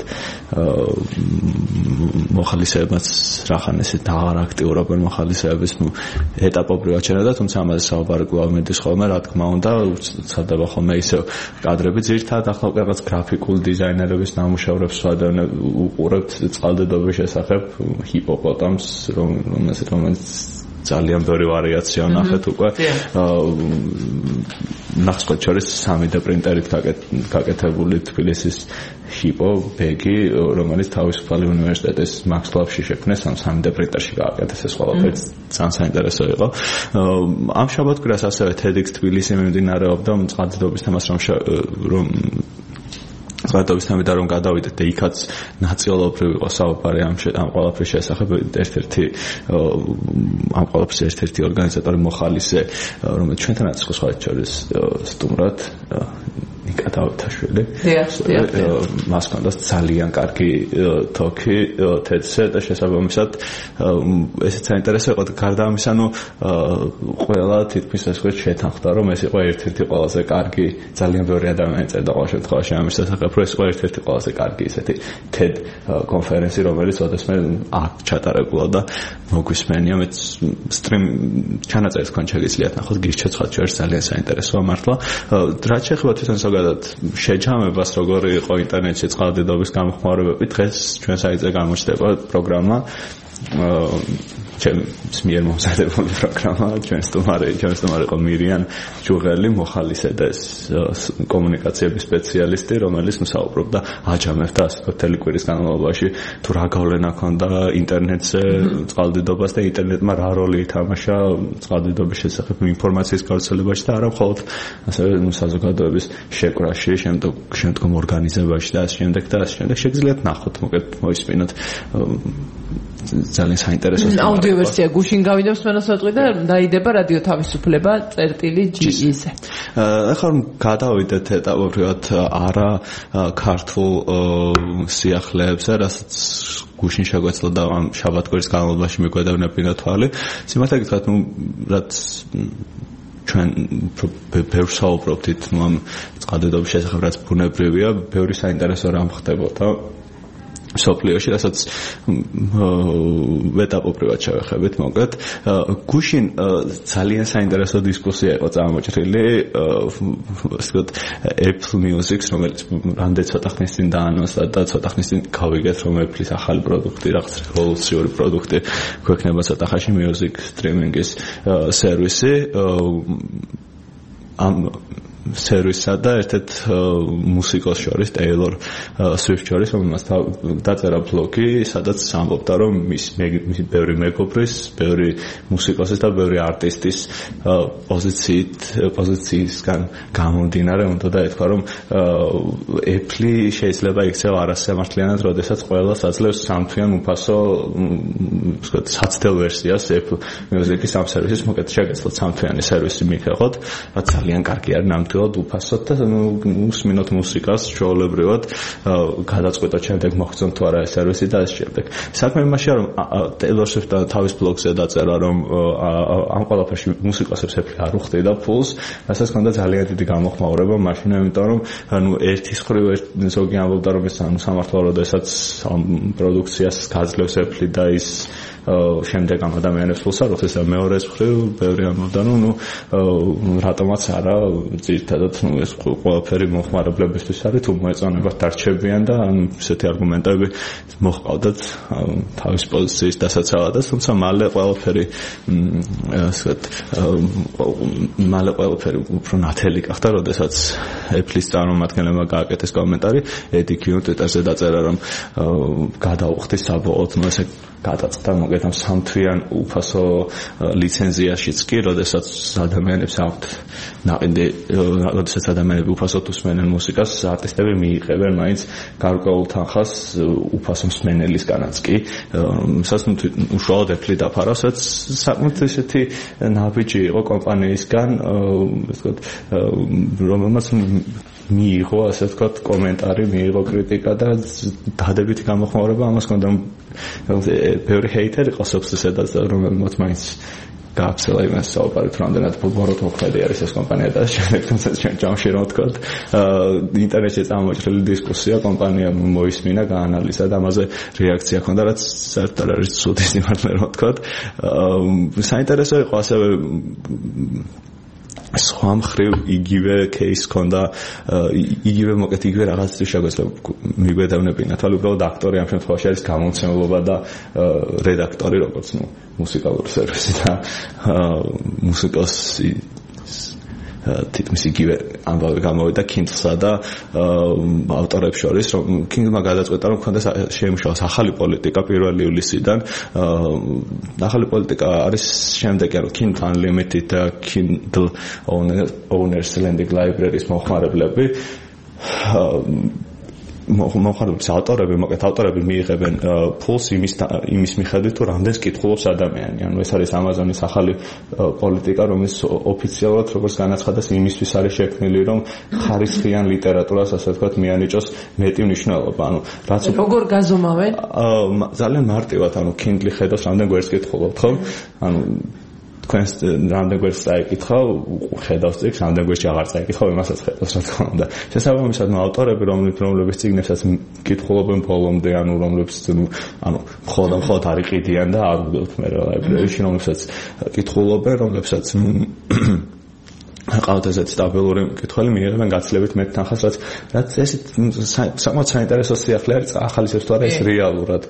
მოხალისეებმაც რახან ესე აღარ აქტიურობენ მოხალისეების ეტაპობრივად შერნელება, თუმცა ამაზე საუბარი კვლავ მედის ხოლმე, რა თქმა უნდა, უცადდება ხოლმე ისევ კადრები, ძირითადად ახლა რაღაც გრაფიკულ დიზაინერების ნამუშევრებს უყურებთ წყალდიდობის შესახებ ჰიპოპოტამს, რომელიც ძალიან ბევრი ვარიაცია ნახეთ უკვე. ნახსოვთ შორის 3D პრინტერით გაკეთებული თბილისის ჰიპო ბეგი, რომელიც თავისუფალი უნივერსიტეტის მაქსლაბში შექმნეს, ამ 3D პრინტერში გააკეთეს ეს ყველაფერი, ძალიან საინტერესო იყო. ამ შაბათ-კვირას ასევე TEDx თბილისი მიმდინარეობდა წყალდიდობის თემას, რომ წყალდიდობის თემიდან რომ გადავიდეთ და იქაც ნაწილობრივ იყო საუბარი ამ ყველაფრის შესახებ. ამ ყველაფრის ერთ-ერთი ორგანიზატორი მოხალისე, რომელიც ჩვენთანაც სხვა შორის სტუმრად ნიკა დავითაშვილი. მას ჰქონდა ძალიან კარგი თოქი TED-ზე და შესაბამისად ესეც საინტერესო იყო და გარდა ამისა, ყველა თითქმის ეს ვთქვათ შეთანხმდა, რომ ეს იყო ერთ-ერთი ყველაზე კარგი, ძალიან ბევრი ადამიანი წერდა ყოველ შემთხვევაში ამის შესახებ, რომ ეს იყო ერთ-ერთი ყველაზე კარგი ესეთი TED კონფერენცი, რომელიც ოდესმე აქ ჩატარებულა და მოგვისმენია, მეც სტრიმ ჩანაწერს თქვენ შეგიძლიათ ნახოთ, გირჩევთ ჩვენს ძალიან საინტერესოა მართლა. რაც შეეხება თვითონ ზოგადად შეჯამებას, როგორი იყო ინტერნეტში წყალდიდობის გამოხმაურებები, დღეს ჩვენ საიტზე გამოჩნდება პროგრამა ჩემს მიერ მომზადებული პროგრამა, ჩვენს სტუმარი იყო მირიან ჯუღელი, მოხალისე და კომუნიკაციების სპეციალისტი, რომელიც საუბრობდა აჯამებდა ასე ვთქვათ მთელი კვირის განმავლობაში თუ რა გავლენა ჰქონდა ინტერნეტზე წყალდიდობას და ინტერნეტმა რა როლი ითამაშა წყალდიდობის შესახებ ინფორმაციის გავრცელებაში და არა მხოლოდ ასევე საზოგადოების შეკვრაში, შემდგომ ორგანიზებაში და ასე შემდეგ და ასე შემდეგ. შეგიძლიათ ნახოთ, მოკეთ მოისმინოთ ძალიან საინტერესო აუდიო ვერსია გუშინ გავიდევს მენოსოტყვი და დაიდება რადიო თავისუფლება წერტილი.ge-ზე. ახლა გადავიდეთ ეტაპობრივად არა ქართულ სიახლეებზე, რასაც გუშინ შეგვეცდა და ამ შაბათ-კვირის განმავლობაში მიგვედევნებინა თვალი. სიმართლე გითხრათ, რაც ჩვენ ბევრს საუბრობთ ამ წყალდიდობის შესახებ, რაც ბუნებრივია, ბევრი საინტერესო რამ ხდებოდა სოფლიოში, რასაც ეტაპობრივად შევეხებით, მოკლედ. გუშინ ძალიან საინტერესო დისკუსია იყო წამოჭრილი, ასე ვთქვათ, Apple Music-ს, რომელიც რამდენი ცოტა ხნის წინ დაანონსდა და ცოტა ხნის წინ გავიგეთ, რომ Apple-ის ახალი პროდუქტი, რაღაც რევოლუციური პროდუქტი გვექნება ცოტა ხანში music streaming-ის სერვისი. ამ სერვისსა და ერთ-ერთ მუსიკოს შორის, Taylor Swift შორის, რომელმაც დაწერა ბლოგი, სადაც ამბობდა, რომ მისი ბევრი მეგობრის, ბევრი მუსიკოსის და ბევრი არტისტის პოზიციისგან გამომდინარე, უნდა ეთქვა, რომ Apple შეიძლება იქცევა არასამართლიანად, როდესაც ყველას აძლევს სამთვიან უფასო, ვთქვათ, საცდელ ვერსიას Apple Music-ის ამ სერვისის, მოკეთ შეგეძლოთ სამთვიანი სერვისი მიხეხოთ, რაც ძალიან კარგი არის ნამდვილად უფასოდ და უსმინოთ მუსიკას ჩვეულებრივად გადაწყვეტოთ შემდეგ მოხდეთ თუ არა ეს სერვისი და ასე შემდეგ. საქმე იმაშია, რომ Taylor Swift თავის ბლოგზე დაწერა, რომ ამ ყველაფერში მუსიკოსებს არ უხდიდა ფულს, რასაც ჰქონდა ძალიან დიდი გამოხმაურება მაშინ, იმიტომ რომ ერთის მხრივ ზოგი ამბობდა, რომ ეს სამართლა როდესაც პროდუქციას გაძლევს Apple და ის შემდეგ ამ ადამიანებს ფულს არ უხდის და მეორეს მხრივ ბევრი ამბობდა, რომ რატომაც არა ძირითადად ეს ყველაფერი მოხმარებლებისთვის არის, თუ მოეწონებათ დარჩებიან და ესეთი არგუმენტები მოჰყავდათ თავის პოზიციის დასაცავად, თუმცა მალე ყველაფერი უფრო ნათელი გახდა, როდესაც Apple-ის წარმომადგენლებმა გააკეთეს კომენტარი, Eddie Q Twitter-ზე დაწერა, რომ გადაუხდი საბოლოოდ ესე გადაწყდა მოგეთ ამ სამთვიან უფასო ლიცენზიაშიც კი, როდესაც ადამიანებს აქვთ ნაყინდი, როდესაც ადამიანები უფასოდ უსმენენ მუსიკას, არტისტები მიიღებენ მაინც გარკვეულ თანხას უფასო მსმენელისგანაც კი, რასაც უშუალოდ Apple დაფარავს, რაც საკმაოდ ესეთი ნაბიჯი იყო კომპანიისგან, ვთქვათ, რომელმაც მიიღო, ასე ვთქვათ, კომენტარი, მიიღო კრიტიკა და დადებითი გამოხმაურება ამას ჰქონდა. ბევრი ჰეიტერი იყო სოფსისედაც, რომელმაც მაინც გააფსელა იმას საუბარით, რამდენად ბოროტ მოქმედი არის ეს კომპანია და შემდეგ თუმცა ჩვენ ჯამში რა ვთქვათ, ინტერნეტში წამოჭრილი დისკუსია, კომპანია მოისმინა, გაანალიზა და ამაზე რეაქცია ჰქონდა, რაც საერთოდ არის ცუდი სიმართლე რა ვთქვათ. საინტერესო იყო ასევე სხვა მხრივ იგივე кейს ჰქონდა, იგივე მოკეთ იგივე რაღაცის შეგვეძლო მიგვედევნებინა, თვალ უბრალოდ აქტორი ამ შემთხვევაში არის გამომცემლობა და რედაქტორი, როგორც მუსიკალური სერვისი და მუსიკოსი თითქმის იგივე ამბავი გამოვიდა Kindle-სა და ავტორებს შორის, რომ Kindle-მა გადაწყვეტა, რომ ქონდეს შეიმუშაოს ახალი პოლიტიკა 1 ივლისიდან. ახალი პოლიტიკა არის შემდეგი, რომ Kindle Unlimited და Kindle Owners Lending Library-ის მომხმარებლები მომხმარებლის ავტორები მიიღებენ ფულს იმის მიხედვით თუ რამდენს კითხულობს ადამიანი. ანუ ეს არის Amazon-ის ახალი პოლიტიკა, რომელიც ოფიციალურად როგორც განაცხადეს იმისთვის არის შექმნილი, რომ ხარისხიან ლიტერატურას, ასე ვთქვათ, მიანიჭოს მეტი მნიშვნელობა. ანუ რაც როგორ გაზომავენ? ძალიან მარტივად, ანუ Kindle ხედავს რამდენ გვერდს კითხულობთ, ხო? ანუ თქვენს რამდენ გვერდს წაიკითხავ, ხედავს წიგნს, რამდენ გვერდში აღარ წაიკითხავ, იმასაც ხედავს, რა თქმა უნდა. შესაბამისად, ავტორები, რომლებიც წიგნებსაც კითხულობენ ბოლომდე, ანუ რომლებიც მხოლოდ არ იყიდიან და არ უგდებთ მე ლაიბრერიაში, რომლებსაც კითხულობენ, რომლებსაც ყავთ ესეთ სტაბილური კითხვები, მიიღებენ გაცილებით მეტ თანხას, რაც ეს საკმაოდ საინტერესო სიახლე არის, ახალისებს თუ არა ეს რეალურად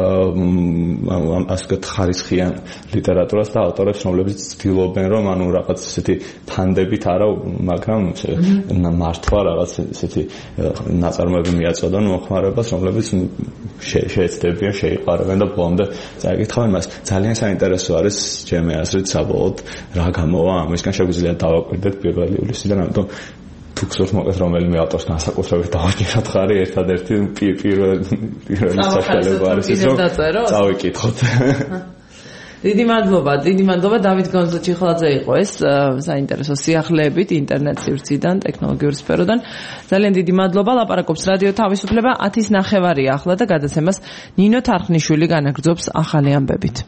ასე ვთქვათ ხარისხიან ლიტერატურას და ავტორებს, რომლებიც ცდილობენ, რომ რაღაც ესეთი თანდებით არა, მაგრამ მართვა რაღაც ესეთი ნაწარმოები მიაწოდონ მომხმარებელს, რომლებიც შეეცდებიან, შეიყარებენ და ბოლომდე წაიკითხავენ მას. ძალიან საინტერესო არის ჩემი აზრით საბოლოოდ რა გამოვა ამისგან, შეგვიძლია დავაკვირდეთ პირველი ივლისიდან, ამიტომ თუ გსურთ მოკეთ რომელიმე ავტორს განსაკუთრებით დავაჭიროთ ხარი, ერთადერთი პირველი საშუალება არის ის, რომ წავიკითხოთ. დიდი მადლობა დავით გონზაჩიხლაძე იყო ეს საინტერესო სიახლეებით ინტერნეტ სივრციდან, ტექნოლოგიურ სფეროდან. ძალიან დიდი მადლობა. ლაპარაკობს რადიო თავისუფლება 10:09 ახლა და გადაცემას ნინო თარხნიშვილი განაგრძობს ახალი ამბებით.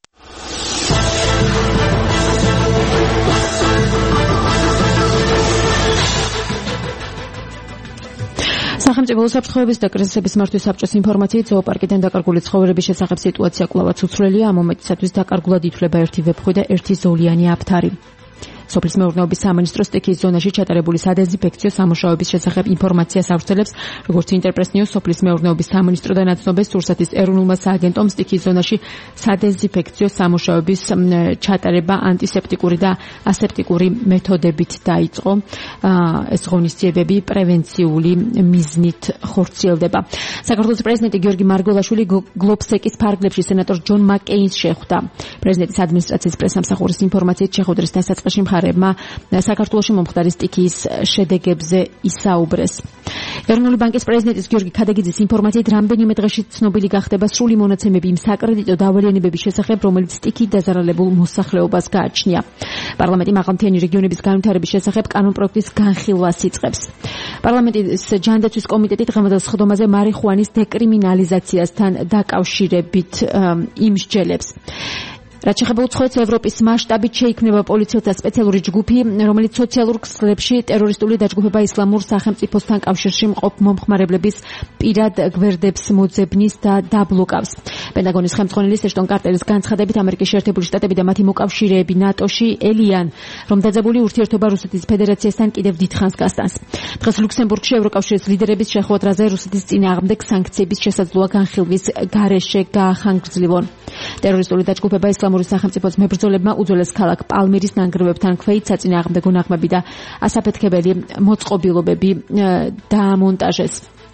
სახელმწიფო უსაფრთხოების და კრიზისების მართვის საბჭოს ინფორმაციით ზოოპარკიდან დაკარგული ცხოველების შესახებ სიტუაცია კვლავაც უცვლელია. ამ მომენტისათვის დაკარგულად ითვლება ერთი ვეფხვი და ერთი ზოლიანი აფთარი. სოფლის მეურნეობის სამინისტროს სტიქიის ზონაში ჩატარებული სადეზინფექციო სამუშაოების შესახებ ინფორმაციას ავრცელებს, როგორც ინტერპრეს ნიუს, სოფლის მეურნეობის სამინისტროდან აცნობეს სურსათის ეროვნულმა სააგენტომ სტიქიის ზონაში სადეზინფექციო სამუშაოების ჩატარება ანტისეპტიკური და ასეპტიკური მეთოდებით დაიწყო. ეს ღონისძიებები პრევენციული მიზნით ხორციელდება. საქართველოს პრეზიდენტი გიორგი მარგველაშვილი გლობსეკის ფარგლებში სენატორ ჯონ მაკეინს შეხვდა. პრეზიდენტის ადმინისტრაციის პრესამსახურის ინფორმაციით შეხვედრის დასაწყისში საქართველოში მომხდარი სტიქიის შედეგებზე ისაუბრეს. ეროვნული ბანკის პრეზიდენტის გიორგი ქადაგიძის ინფორმაციით რამდენიმე დღეში ცნობილი გახდება სრული მონაცემები იმ საკრედიტო დავალიანებების შესახებ, რომელიც სტიქიით დაზარალებულ მოსახლეობას გააჩნია. პარლამენტი მაღალმთიანი რეგიონების განვითარების შესახებ კანონპროექტის განხილვას იწყებს. პარლამენტის ჯანდაცვის კომიტეტი დღევანდელ სხდომაზე მარიხუანის დეკრიმინალიზაციასთან დაკავშირებით იმსჯელებს. რაც შეხება უცხოეთს, ევროპის მასშტაბით შეიქმნება პოლიციელთა სპეციალური ჯგუფი, რომელიც სოციალურ ქსელებში ტერორისტული დაჯგუფება ისლამურ სახელმწიფოსთან კავშირში მყოფ მომხმარებლების პირად გვერდებს მოძებნის და დაბლოკავს. პენტაგონის ხელმძღვანელი ეშტონ კარტერის განცხადებით, ამერიკის შეერთებული შტატები და მათი მოკავშირეები ნატოში ელიან, რომ დაძაბული ურთიერთობა რუსეთის ფედერაციასთან კიდევ დიდხანს გასტანს. დღეს ლუქსემბურგში ევროკავშირის ლიდერების შეხვედრაზე რუსეთის წინააღმდეგ სანქციების შესაძლოა განხილვის გარეშე გაახანგრძლივონ. ტერორისტული დაჯგუფება ისლამური სახელმწიფოს მებრძოლებმა უძველეს ქალაქ პალმირის ნანგრევებთან ქვეით საწინააღმდეგო ნაღმები და ასაფეთქებელი მოწყობილობები დაამონტაჟეს.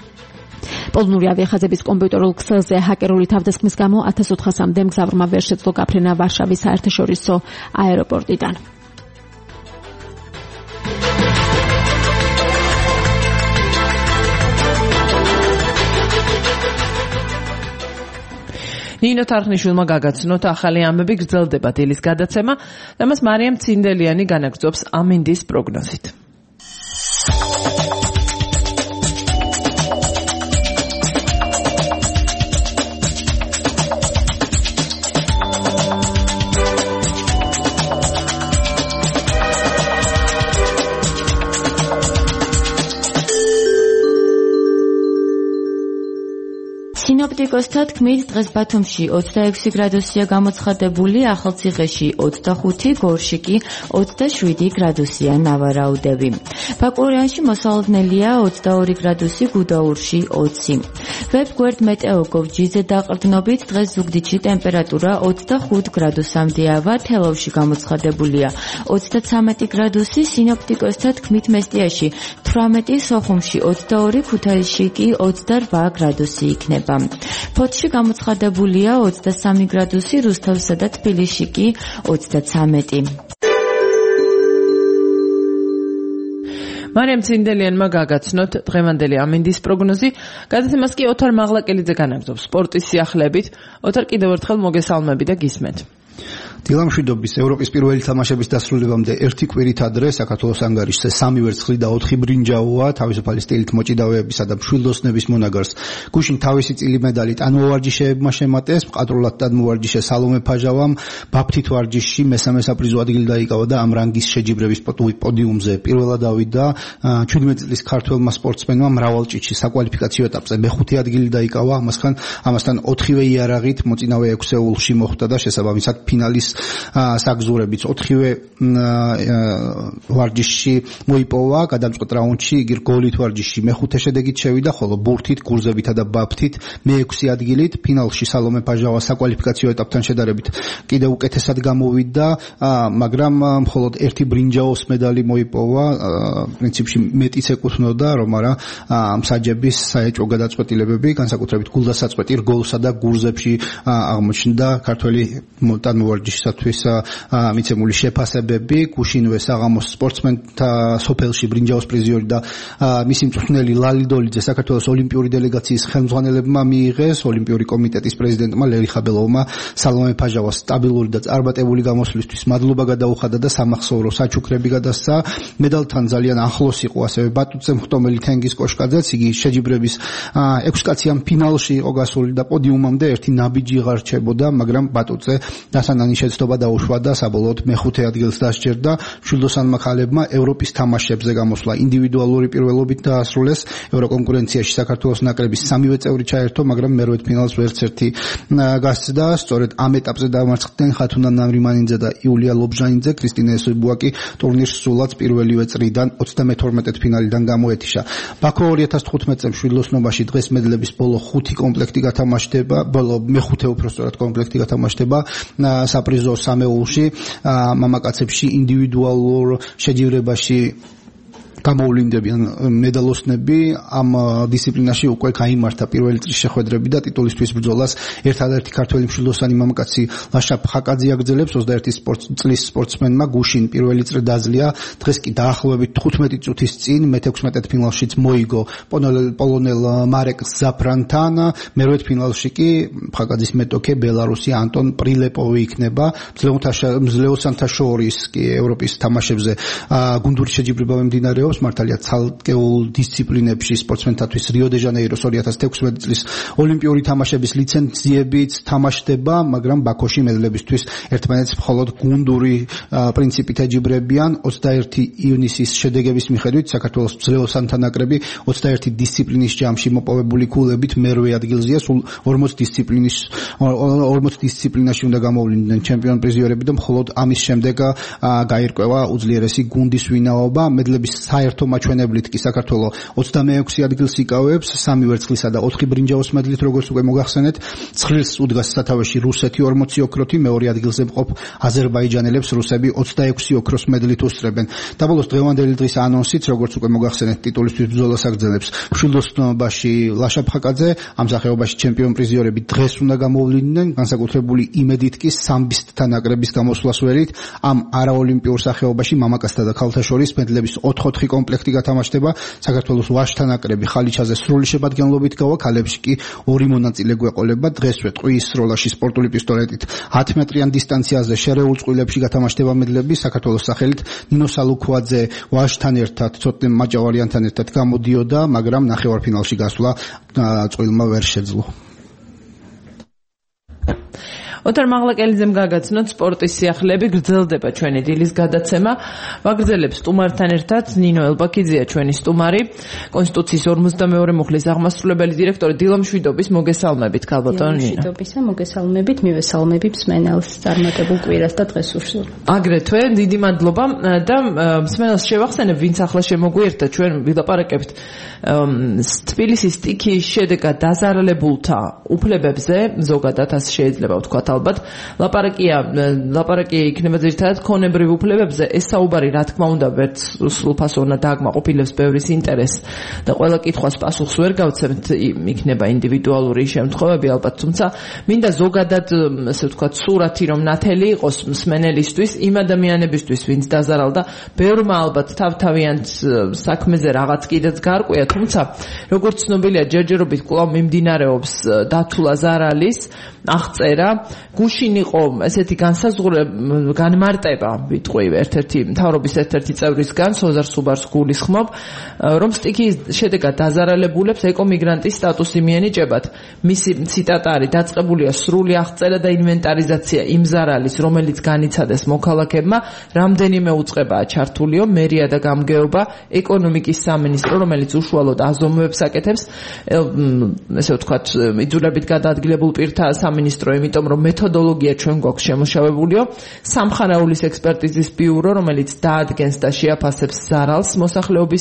პოლონური ავიახაზების კომპიუტერულ ქსელზე ჰაკერული თავდასხმის გამო 1400-მდე მგზავრმა ვერ შეძლო გაფრენა ვარშავის საერთაშორისო აეროპორტიდან. ნინო თარხნიშვილმა გაგაცნოთ ახალი ამბები, გრძელდება დილის გადაცემა და მას მარიამ ცინდელიანი განაგრძობს ამინდის პროგნოზით. სინოპტიკოსთა თქმით, დღეს ბათუმში 26 გრადუსია გამოცხადებული, ახალციხეში 25, გორში კი 27 გრადუსია ნავარაუდები. ბაკურიანში მოსალოდნელია 22 გრადუსი, გუდაურში 20. ვებგვერდ მეტეოგოვ.gz-ზე დაყრდნობით დღეს ზუგდიდში ტემპერატურა 25 გრადუსამდეა, თელავში გამოცხადებულია 33 გრადუსი, სინოპტიკოსთა თქმით მესტიაში 18, სოხუმში 22, ქუთაისში კი 28 გრადუსი იქნება. ფოთში გამოცხადებულია 23 გრადუსი, რუსთავსა და თბილისში კი 33. მარიამ ცინდელიანმა გაგაცნოთ დღევანდელი ამინდის პროგნოზი. გადაცემას კი ოთარ მაღლაკელიძე განაგრძობს სპორტის სიახლეებით. ოთარ, კიდევ ერთხელ მოგესალმები და გისმენთ. დილამშვიდობის ევროპის პირველი თამაშების დასრულებამდე ერთი კვირით ადრე საქართველოს ანგარიშზე 3 ვერცხლი და 4 ბრინჯაოა თავისუფალი სტილით მოჭიდავეებისა და მშვილდოსნების მონაგარს. გუშინ თავისი წილი მედალით ანმოვარჯიშეებმა შემატეს, მყადრულად დადმოვარჯიშე სალომე ფაჟავამ, ბაფთით ვარჯიშში მესამე საპრიზო ადგილი დაიკავა და ამ რანგის შეჯიბრების პოდიუმზე პირველად ავიდა 17 წლის ქართველმა სპორტსმენმა მრავალ ჭიჭში საკვალიფიკაციო ეტაპზე მეხუთე ადგილი დაიკავა, ამასთან 4-ვე იარაღით მოწინავე 6-ეულში მოხვდა და შესაბამისად ფინალის საგზურებით 4-ვე ვარჯიშში მოიპოვა, გადამწყვეტ რაუნდში იგი გოლით ვარჯიშში მეხუთე შედეგით შევიდა, ხოლო ბურთით, გურზებითა და ბაფთით მე-6 ადგილით, ფინალში სალომე ფაჟავა საკვალიფიკაციო ეტაპთან შედარებით კიდევ უკეთესად გამოვიდა, მაგრამ მხოლოდ ერთი ბრინჯაოს medali მოიპოვა, პრინციპში მეტიც ეკუთვნოდა, რომ არა მსაჯების საეჭვო გადაწყვეტილებები, განსაკუთრებით გულდასაწყვეტი რგოლსა და გურზებში აღმოჩნდა ქართველი მოვარჯიშისათვის მიცემული შეფასებები. გუშინვე საღამოს სპორტსმენთა სოფელში ბრინჯაოს პრიზიორი და მისი მწვრთნელი ლალი დოლიძე საქართველოს ოლიმპიური დელეგაციის ხელმძღვანელებმა მიიღეს. ოლიმპიური კომიტეტის პრეზიდენტმა ლერი ხაბელოვმა სალომე ფაჟავას სტაბილური და წარმატებული გამოსვლისთვის მადლობა გადაუხადა და სამახსოვრო საჩუქრები გადასცა. მედალთან ძალიან ახლოს იყო ასევე ბატუცე მხტომელი თენგიზ კოშკაძეც. იგი შეჯიბრების 6 კაციან ფინალში იყო გასული და პოდიუმამდე ერთი ნაბიჯი ღარჩებოდა, მაგრამ ბატუცე დასანანი შეცდობა დაუშვა და საბოლოოდ მეხუთე ადგილს დასჯერდა. მშვილდოსანმა ქალებმა ევროპის თამაშებზე გამოსვლა ინდივიდუალური პირველობით დაასრულეს. ევროკონკურენციაში საქართველოს ნაკრების 3-ვე წევრი ჩაერთო, მაგრამ მერვე ფინალს ვერც ერთი გასცდა. სწორედ ამ ეტაპზე დამარცხდნენ ხათუნა ნამრიმანიძე და იულია ლობჟანიძე. კრისტინა ესოიბუაკი ტურნირს სულაც პირველივე წრიდან 32 ფინალიდან გამოეთიშა. ბაქო 2015 წელს მშვილდოსნობაში დღეს მედლების ბოლო 5 კომპლექტი გათამაშდება, ბოლო მეხუთე უпростоრად კომპლექტი გათამაშდება საპრიზო სამეულში, მამაკაცებში ინდივიდუალურ შეჯიბრებაში გამოვლინდებიან მედალოსნები. ამ დისციპლინაში უკვე გაიმართა პირველი წრის შეხვედრები და ტიტულისთვის ბრძოლას ერთადერთი ქართველი მშვილდოსანი მამაკაცი ლაშა ფხაკაძე აგრძელებს. 21 წლის სპორტსმენმა გუშინ პირველი წრე დაძლია, დღეს კი დაახლოებით 15 წუთის წინ მე-16 ფინალშიც მოიგო პოლონელ მარეკ ზაფრანთან. მერვე ფინალში კი ფხაკაძის მეტოქე ბელარუსი ანტონ პრილეპოვი იქნება. მძლეოსანთა შორის კი ევროპის თამაშებზე გუნდური შეჯიბრება მიმდინარეობს. მართალია ცალკეულ დისციპლინებში სპორტსმენთათვის რიო-დე-ჟანეიროს 2016 წლის ოლიმპიური თამაშების ლიცენზიებიც თამაშდება, მაგრამ ბაქოში მედლებისთვის ერთმანეთს მხოლოდ გუნდური პრინციპით ეჯიბრებიან. 21 ივნისის შედეგების მიხედვით საქართველოს მძლეოსანთა ნაკრები 21 დისციპლინის ჯამში მოპოვებული ქულებით მერვე ადგილზეა. სულ 40 დისციპლინაში უნდა გამოვლინდნენ ჩემპიონ პრიზიორები და მხოლოდ ამის შემდეგ გაირკვევა უძლიერესი გუნდის ვინაობა. მედლების საერთო მაჩვენებლით კი საქართველო 26 ადგილს იკავებს, 3 ვერცხლისა და 4 ბრინჯაოს მედლით, როგორც უკვე მოგახსენეთ. ცხრილს უდგას სათავეში რუსეთი 40 ოქროთი, მეორე ადგილზე მყოფ აზერბაიჯანელებს რუსები 26 ოქროს მედლით უსწრებენ. და ბოლოს დღევანდელი დღის ანონსით, როგორც უკვე მოგახსენეთ, ტიტულისთვის ბრძოლას აგრძელებს მშვილდოსნობაში ლაშა ფხაკაძე. ამ სახეობაში ჩემპიონ პრიზიორები დღეს უნდა გამოვლინდნენ, განსაკუთრებული იმედით კი სამბისტთა ნაკრების გამოსვლას ვერით. ამ არაოლიმპიურ სახეობაში მამაკაცთა და ქალთა შორის მედლების 4 კომპლექტი გათამაშდება. საქართველოს ვაჟთა ნაკრები ხალიჩაზე სრული შემადგენლობით გავა, ქალებში კი 2 მონაწილე გვეყოლება. დღესვე ტყვის სროლაში სპორტული პისტოლეტით 10 მეტრიან დისტანციაზე შერეულ წყვილებში გათამაშდება მედლები. საქართველოს სახელით ნინო სალუქვაძე ვაჟთან ერთად, ცოტნე მაჭავარიანთან ერთად გამოდიოდა, მაგრამ ნახევარფინალში გასვლა წყვილმა ვერ შეძლო. ოთარ მაღლაკელიძემ გაგაცნოთ სპორტის სიახლეები, გრძელდება ჩვენი დილის გადაცემა. ვაგრძელებს სტუმართან ერთად ნინო ელბაქიძეა ჩვენი სტუმარი, კონსტიტუციის 52 მუხლის აღმასრულებელი დირექტორი. დილამშვიდობის, მოგესალმებით ქალბატონ ნინო. დილამშვიდობისა, მოგესალმებით, მივესალმებით მსმენელს წარმატებულ კვირას და დღეს უსურვ. აგრეთვე დიდი მადლობა და მსმენელს შევახსენებ, ვინც ახლა შემოგვიერთა, ჩვენ ვილაპარაკებთ თბილისის სტიქიის შედეგად დაზარალებულთა უფლებებზე, ზოგადად ასე შეიძლება ვთქვათ, ალბათ. ლაპარაკი იქნება ძირითადად ქონებრივ უფლებებზე. ეს საუბარი რა თქმა უნდა ვერც სრულფასო უნდა დააკმაყოფილებს ბევრის ინტერესს და ყველა კითხვას პასუხს ვერ გავცემთ, იქნება ინდივიდუალური შემთხვევები ალბათ, თუმცა მინდა ზოგადად ასე ვთქვათ სურათი რომ ნათელი იყოს მსმენელისთვის, იმ ადამიანებისთვის ვინც დაზარალდა, ბევრმა ალბათ თავთავიანთ საქმეზე რაღაც კიდეც გარკვია, თუმცა როგორც ცნობილია ჯერჯერობით კვლავ მიმდინარეობს დათულა ზარალის აღწერა, გუშინ იყო ესეთი განმარტება ვიტყვი მთავრობის ერთ-ერთი წევრისგან სოზარ სუბარს გულისხმობ, რომ სტიქიის შედეგად დაზარალებულებს ეკომიგრანტის სტატუსი მიენიჭებათ. მისი ციტატა არის: დაწყებულია სრული აღწერა და ინვენტარიზაცია იმ ზარალის, რომელიც განიცადეს მოქალაქეებმა, რამდენიმე უწყებაა ჩართულიო, მერია და გამგეობა, ეკონომიკის სამინისტრო, რომელიც უშუალოდ აზომვებს აკეთებს, ესე ვთქვათ, იძულებით გადაადგილებულ პირთა სამინისტრო, იმიტომ რომ მეთოდოლოგია ჩვენ გვაქვს შემუშავებულიო, სამხარაულის ექსპერტიზის ბიურო, რომელიც დაადგენს და შეაფასებს ზარალს, მოსახლეობის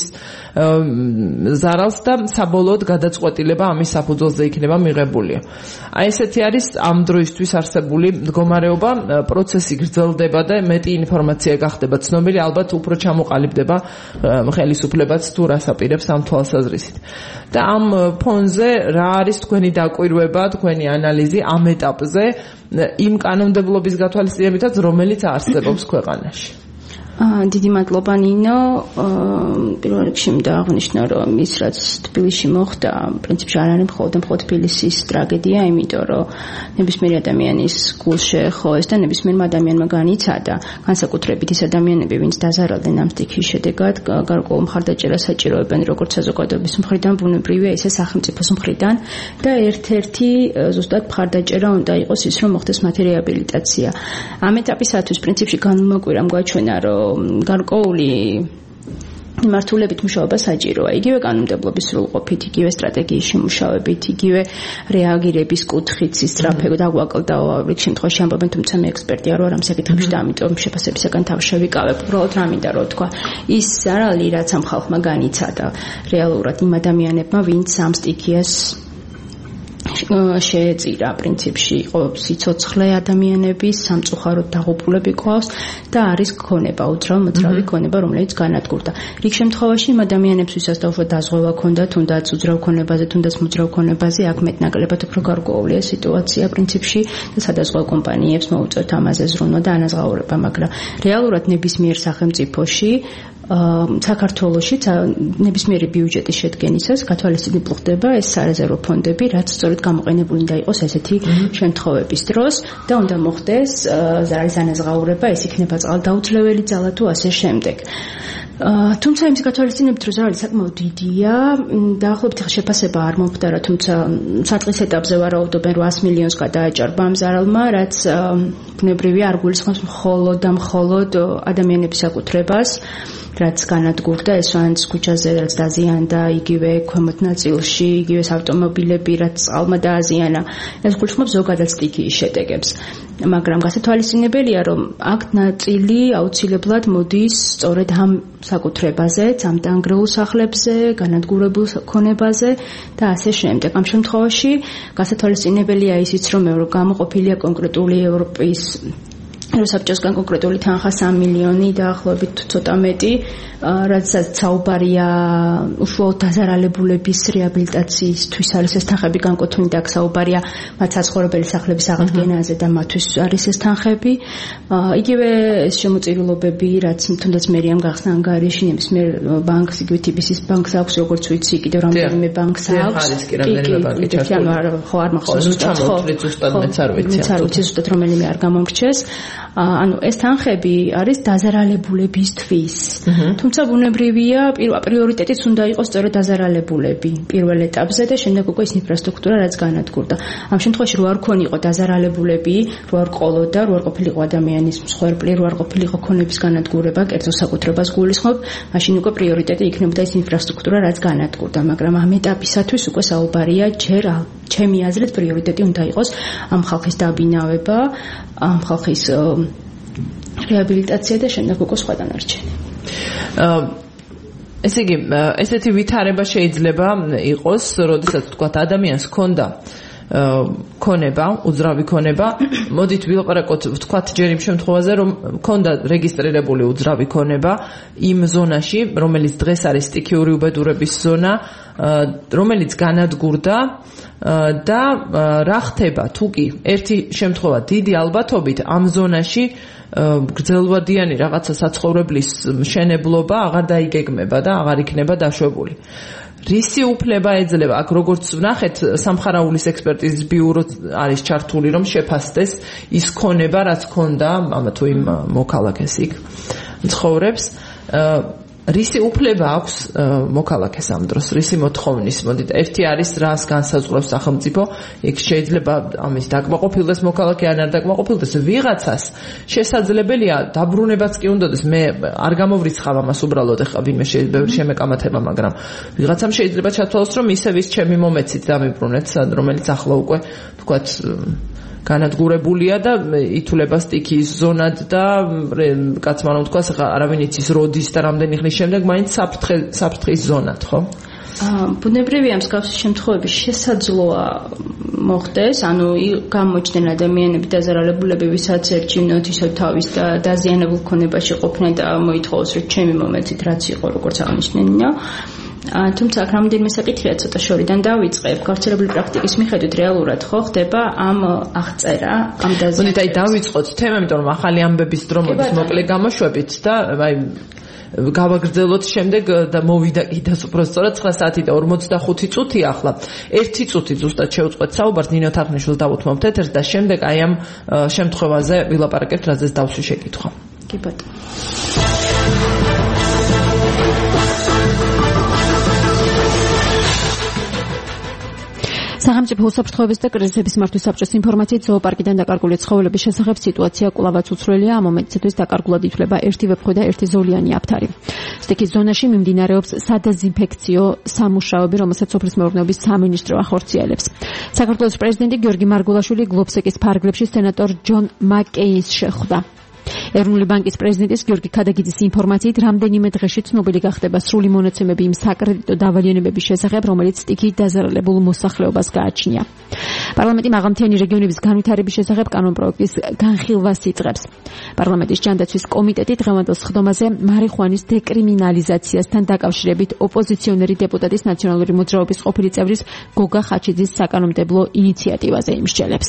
ზარალს და საბოლოოდ გადაწყვეტილება ამის საფუძველზე იქნება მიღებულიო. აი ესეთი არის ამ დროისთვის არსებული მდგომარეობა, პროცესი გრძელდება და მეტი ინფორმაცია გახდება ცნობილი, ალბათ უფრო ჩამოყალიბდება ხელისუფლებაც თუ რას აპირებს ამ თვალსაზრისით. და ამ ფონზე რა არის თქვენი დაკვირვება, თქვენი ანალიზი ამ ეტაპზე იმ კანონმდებლობის გათვალისწინებითაც, რომელიც არსებობს ქვეყანაში? დიდი მადლობა ნინო. პირველ რიგში მინდა აღნიშნო, რომ ის რაც თბილისში მოხდა, პრინციპში არ არის მხოლოდ თბილისის ტრაგედია, იმიტომ რომ ნებისმიერი ადამიანის გულს შეეხო ეს და ნებისმიერმა ადამიანმა განიცადა, განსაკუთრებით ის ადამიანები, ვინც დაზარალდნენ ამ სტიქიის შედეგად, გარკვეულ მხარდაჭერას საჭიროებენ როგორც საზოგადოების მხრიდან, ბუნებრივია ისე სახელმწიფოს მხრიდან და ერთ-ერთი ზუსტად მხარდაჭერა უნდა იყოს ის, რომ მოხდეს მათი რეაბილიტაცია. ამ ეტაპისათვის პრინციპში განმოკვირა გვაჩვენა, რომ გარკვეული მიმართულებით მუშაობა საჭიროა. იგივე კანონმდებლობის სრულყოფით, იგივე სტრატეგიის შემუშავებით, იგივე რეაგირების კუთხით, სწრაფად დაგვაკლდაო რიგ შემთხვევაში ამბობენ, თუმცა მე ექსპერტი არ ვარ ამ საკითხებში და ამიტომ შეფასებისგან თავში შევიკავებ. უბრალოდ რა მინდა რომ თქვა, ის ზარალი რაც ამ ხალხმა განიცადა რეალურად იმ ადამიანებმა, ვინც ამ სტიქიას შეეწირა, პრინციპში იყო სიცოცხლე ადამიანების, სამწუხაროდ დაღუპულები ყავს და არის ქონება, უძრავ-მოძრავი ქონება, რომელიც განადგურდა. რიგ შემთხვევაში იმ ადამიანებს, ვისაც დაუშვათ დაზღვევა ჰქონდა, თუნდაც უძრავ ქონებაზე, თუნდაც მოძრავ ქონებაზე, აქ მეტნაკლებად უფრო გარკვეულია სიტუაცია პრინციპში და სადაზღვევ კომპანიებს მოუწევთ ამაზე ზრუნვა და ანაზღაურება, მაგრამ რეალურად ნებისმიერ სახელმწიფოში საქართველოში ნებისმიერი ბიუჯეტის შედგენისას გათვალისწინებული ხდება ეს სარეზერვო ფონდები, რაც სწორედ გამოყენებული უნდა იყოს ესეთი შემთხვევების დროს და უნდა მოხდეს ზარალის ანაზღაურება, ეს იქნება წყალდაუძლეველი ძალა თუ ასე შემდეგ. თუმცა იმის გათვალისწინებით, რომ ზარალი საკმაოდ დიდია, დაახლოებით შეფასება არ მომხდარა, თუმცა საწყის ეტაპზე ვარაუდობენ 800 მილიონს გადააჭარბა ამ ზარალმა, რაც ბუნებრივია არ გულისხმობს მხოლოდ და მხოლოდ ადამიანების საკუთრებას, რაც განადგურდა, ეს ვანც ქუჩაზე რაც დაზიანდა, იგივე ქვემოთ ნაწილში, იგივე ავტომობილები, რაც წყალმა დააზიანა, ეს გულისხმობს ზოგადად სტიქიის შედეგებს. მაგრამ გასათვალისწინებელია, რომ აქ ნაწილი აუცილებლად მოდის სწორედ ამ საკუთრებაზეც, ამ დაანგრეულ სახლებზე, განადგურებულ ქონებაზე და ასე შემდეგ. ამ შემთხვევაში გასათვალისწინებელია ისიც, რომ გამოყოფილია კონკრეტული ევროპის საბჭოსგან კონკრეტული თანხა 3 მილიონი დაახლოებით ცოტა მეტი, რადგან საუბარია უშუალოდ დაზარალებულების რეაბილიტაციისთვის არის ეს თანხები განკუთვნილი და აქ საუბარია მათ საცხოვრებელი სახლების აღდგენაზე და მათთვის არის ეს თანხები. იგივე ეს შემოწირულობები, რაც თუნდაც მერიამ გახსნა ანგარიში, ნებისმიერ ბანკს, იგივე TBC-ის ბანკს აქვს, როგორც ვიცი, კიდევ რამდენიმე ბანკს აქვს. ხო, არ მახსოვს ზუსტად, არ ვიცი ზუსტად რომელიმე არ გამომრჩეს. ანუ ეს თანხები არის დაზარალებულებისთვის. თუმცა ბუნებრივია, პრიორიტეტიც უნდა იყოს სწორედ დაზარალებულები პირველ ეტაპზე და შემდეგ უკვე ის ინფრასტრუქტურა, რაც განადგურდა. ამ შემთხვევაში რო არ ქონიყო დაზარალებულები, რო არ ყოლოდა, რო არ ყოფილიყო ადამიანის მსხვერპლი, რო არ ყოფილიყო ქონების განადგურება, კერძო საკუთრებას გულისხმობ, მაშინ უკვე პრიორიტეტი იქნებოდა ის ინფრასტრუქტურა, რაც განადგურდა, მაგრამ ამ ეტაპისათვის უკვე საუბარია ჯერ ჩემი აზრით პრიორიტეტი უნდა იყოს ამ ხალხის დაბინავება, ამ ხალხის რეაბილიტაცია და შემდეგ უკვე სხვა დანარჩენი. ესე იგი, ესეთი ვითარება შეიძლება იყოს, როდესაც თქვა ადამიანს ჰქონდა ქონება, უძრავი ქონება. მოდით ვილაპარაკოთ ვთქვათ ჯერ იმ შემთხვევაზე, რომ მქონდა რეგისტრირებული უძრავი ქონება იმ ზონაში, რომელიც დღეს არის სტიქიური უბედურების ზონა, რომელიც განადგურდა და რა ხდება თუ კი ერთი შემთხვევა დიდი ალბათობით ამ ზონაში გრძელვადიანი რაღაცა საცხოვრებლის მშენებლობა აღარ დაიგეგმება და აღარ იქნება დაშვებული. რისი უფლება ეძლევა? აქ როგორც ვნახეთ, სამხარაულის ექსპერტიზის ბიურო არის ჩართული, რომ შეფასდეს ის ქონება, რაც ქონდა ამა თუ იმ მოქალაქეს იქ ცხოვრობს. რისი უფლება აქვს მოქალაქეს ამ დროს? რისი მოთხოვნის? მოდით, ერთი არის რას განსაზღვრავს სახელმწიფო, იქ შეიძლება ამის დაკმაყოფილდეს მოქალაქე ან არ დაკმაყოფილდეს. ვიღაცას შესაძლებელია დაბრუნებაც კი უნდადეს. მე არ გამოვრიცხავ ამას უბრალოდ ახლა ვინმე შეიძლება შემეკამათება, მაგრამ ვიღაცამ შეიძლება ჩათვალოს, რომ ისევ ის ჩემი მომეცით დამიბრუნეთ, რომელიც ახლა უკვე თქვათ განადგურებულია და ითვლება სტიქიის ზონად და კაცმა რომ თქვას არავინ იცის როდის და რამდენი ხნის შემდეგ მაინც საფრთხის ზონად, ხო? ბუნებრივია მსგავსი შემთხვევები შესაძლოა მოხდეს, ანუ გამოჩნდნენ ადამიანები დაზარალებულები, ვისაც ერჩივნოთ ისევ თავის დაზიანებულ ქონებაში ყოფნა და მოითხოვოს, რომ ჩემი მომეცით რაც იყო, როგორც აღნიშნენია. თუმცა რამდენიმე საკითხია ცოტა შორიდან დავიწყებ. გავრცელებული პრაქტიკის მიხედვით რეალურად ხო ხდება ამ აღწერა, ამ დაზიანება. აი დავიწყოთ თემა, იმიტომ რომ ახალი ამბების დრო მოდის მოკლე გამოშვებით და აი გავაგრძელოთ შემდეგ და მოვიდა კიდევ უბრალოდ 9 საათი და 45 წუთი ახლა. 1 წუთი ზუსტად შევწყვეთ საუბარს, ნინო თახნიშვილს დავუთმობთ ეთერს და შემდეგ აი ამ შემთხვევაზე ვილაპარაკებთ, რაზეც დავსვი შეკითხვა. კი ბატონო. სახელმწიფო უსაფრთხოების და კრიზისების მართვის საბჭოს ინფორმაციით ზოოპარკიდან დაკარგული ცხოველების შესახებ სიტუაცია კვლავაც უცვლელია. ამ მომენტისთვის დაკარგულად ითვლება ერთი ვეფხვი და ერთი ზოლიანი აფთარი. სტიქის ზონაში მიმდინარეობს სადეზინფექციო სამუშაოები, რომელსაც სოფლის მეურნეობის სამინისტრო ახორციელებს. საქართველოს პრეზიდენტი გიორგი მარგულაშვილი გლობსეკის ფარგლებში სენატორ ჯონ მაკეინს შეხვდა. ეროვნული ბანკის პრეზიდენტის გიორგი ქადაგიძის ინფორმაციით რამდენიმე დღეში ცნობილი გახდება სრული მონაცემები იმ საკრედიტო დავალიანებების შესახებ, რომელიც სტიქიით დაზარალებულ მოსახლეობას გააჩნია. პარლამენტი მაღალმთიანი რეგიონების განვითარების შესახებ კანონპროექტის განხილვას იწყებს. პარლამენტის ჯანდაცვის კომიტეტი დღევანდელ სხდომაზე მარიხუანის დეკრიმინალიზაციასთან დაკავშირებით ოპოზიციონერი დეპუტატის ნაციონალური მოძრაობის ყოფილი წევრის გოგა ხაჩიძის საკანონმდებლო ინიციატივაზე იმსჯელებს.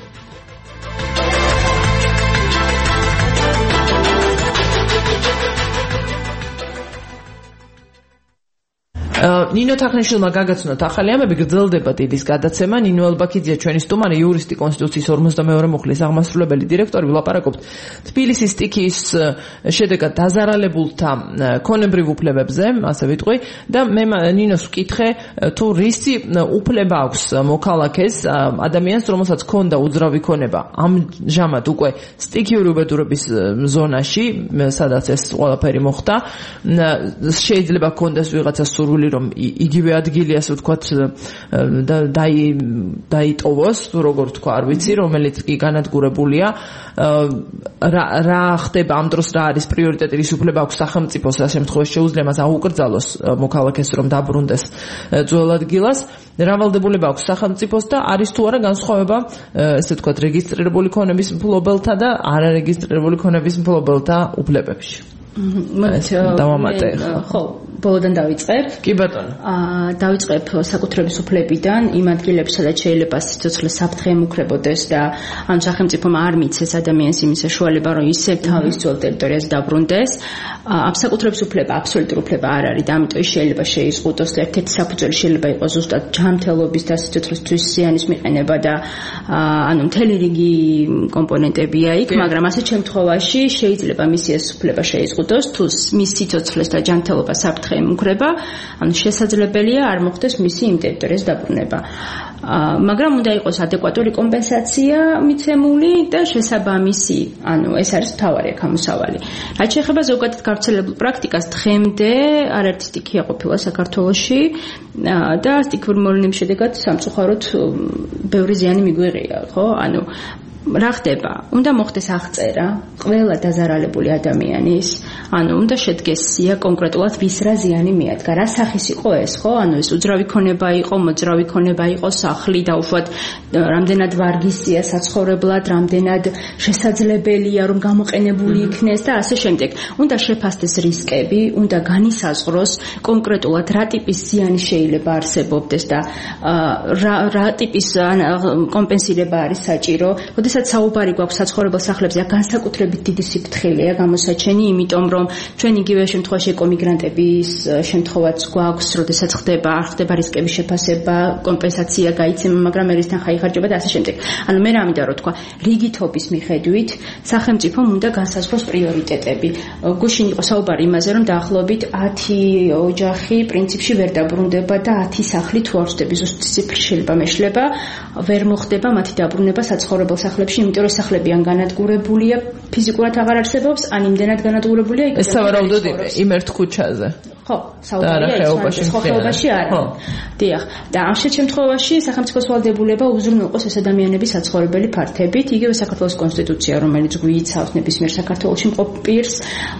ნინო თახნიშვილმა გაგაცნოთ ახალი ამბები, გრძელდება დილის გადაცემა. ნინო ელბაქიძეა ჩვენი სტუმარი, იურისტი, კონსტიტუციის 52 მუხლის აღმასრულებელი დირექტორი. ვილაპარაკობთ თბილისის სტიქიის შედეგად დაზარალებულთა ქონებრივ უფლებებზე, ასე ვიტყვი, და მე ნინოს ვკითხე, თუ რისი უფლება აქვს მოქალაქეს ადამიანს, რომელსაც ქონდა უძრავი ქონება ამჟამად უკვე სტიქიური უბედურების ზონაში, სადაც ეს ყველაფერი მოხდა, შეიძლება ქონდეს ვიღაცა სურვილი რომ იგივე ადგილი, ასე ვთქვათ, დაიტოვოს, როგორ თქვა, არ ვიცი, რომელიც კი განადგურებულია. რა ხდება ამ დროს, რა არის პრიორიტეტი, რის უფლება აქვს სახელმწიფოს ამ შემთხვევაში შეუძლია მას აუკრძალოს მოქალაქეს, რომ დაბრუნდეს ძველ ადგილას. რა ვალდებულება აქვს სახელმწიფოს და არის თუ არა განსხვავება, ესე ვთქვათ, რეგისტრირებული ქონების მფლობელთა და არარეგისტრირებული ქონების მფლობელთა უფლებებში. დავამატე. ხო, ბოლოდან დავიწყებ. კი ბატონო. დავიწყებ საკუთრების უფლებიდან, იმ ადგილებში, სადაც შეიძლება სიცოცხლე საფრთხე ემუქრებოდეს და ამ სახელმწიფომ არ მიცეს ადამიანს იმის საშუალება, რომ ისევ თავის ძველ ტერიტორიაზე დაბრუნდეს. ამ საკუთრების უფლება აბსოლუტური უფლება არ არის და ამიტომ შეიძლება შეიზღუდოს. ერთ-ერთი საფუძველი შეიძლება იყოს ზუსტად ჯანმრთელობის და სიცოცხლისთვის ზიანის მიყენება და ანუ მთელი რიგი კომპონენტებია იქ, მაგრამ ასეთ შემთხვევაში შეიძლება მისი ეს უფლება შეიზღუდოს, თუ მის სიცოცხლეს და ჯანმრთელობას საფრთხე ემუქრება, ანუ შესაძლებელია არ მოხდეს მისი იმ ტერიტორიაზე დაბრუნება. მაგრამ უნდა იყოს ადეკვატური კომპენსაცია მიცემული და შესაბამისი, ანუ ეს არის მთავარი ამოსავალი. რაც შეეხება ზოგადად გავრცელებულ პრაქტიკას, დღემდე არაერთი სტიქია ყოფილა საქართველოში და სტიქიური მოვლენების შედეგად სამწუხაროდ ბევრი ზიანი მიგვიღია, ხო? ანუ რა ხდება? უნდა მოხდეს აღწერა ყველა დაზარალებული ადამიანის, ანუ უნდა შედგეს სია კონკრეტულად ვის რა ზიანი მიადგა, რა სახის იყო ეს, ხო? ანუ ეს უძრავი ქონება იყო, მოძრავი ქონება იყო, სახლი და უშუალოდ რამდენად ვარგისია საცხოვრებლად, რამდენად შესაძლებელია რომ გამოყენებული იქნეს და ასე შემდეგ. უნდა შეფასდეს რისკები, უნდა განისაზღვროს კონკრეტულად რა ტიპის ზიანი შეიძლება არსებობდეს და რა ტიპის კომპენსირება არის საჭირო. როდესაც საუბარი გვაქვს საცხოვრებელ სახლებზე, განსაკუთრებით დიდი სიფრთხილეა გამოსაჩენი, იმიტომ რომ ჩვენ იგივე შემთხვევაში ეკომიგრანტების შემთხვევაც გვაქვს, როდესაც ხდება რისკების შეფასება, კომპენსაცია გაიცემა, მაგრამ ერისთან ხაიხარჯება და ასე შემდეგ. ანუ მე რა მინდა რომ თქვა, რიგითობის მიხედვით სახელმწიფომ უნდა განსაზღვროს პრიორიტეტები. გუშინ იყო საუბარი იმაზე, რომ დაახლოებით 10 ოჯახი პრინციპში ვერ დაბრუნდება და 10 სახლი თუ არ ვწდები ზუსტი ციფრი შეიძლება მეშლება, ვერ მოხდება მათი დაბრუნება საცხოვრებელ სახლებში, იმიტომ რომ სახლები ან განადგურებულია, ფიზიკურად აღარ არსებობს, ან იმდენად განადგურებულია, ეს სავარაუდოდ იმერთ ქუჩაზე. ხო, საუბარია ხოხეობაში არის. დიახ, და ამ შემთხვევაში სახელმწიფოს ვალდებულება უზრუნველყოს ეს ადამიანების საცხოვრებელი ფართებით, იგივე საქართველოს კონსტიტუცია, რომელიც გვიიცავს ნებისმიერ საქართველოში მყოფ პირს,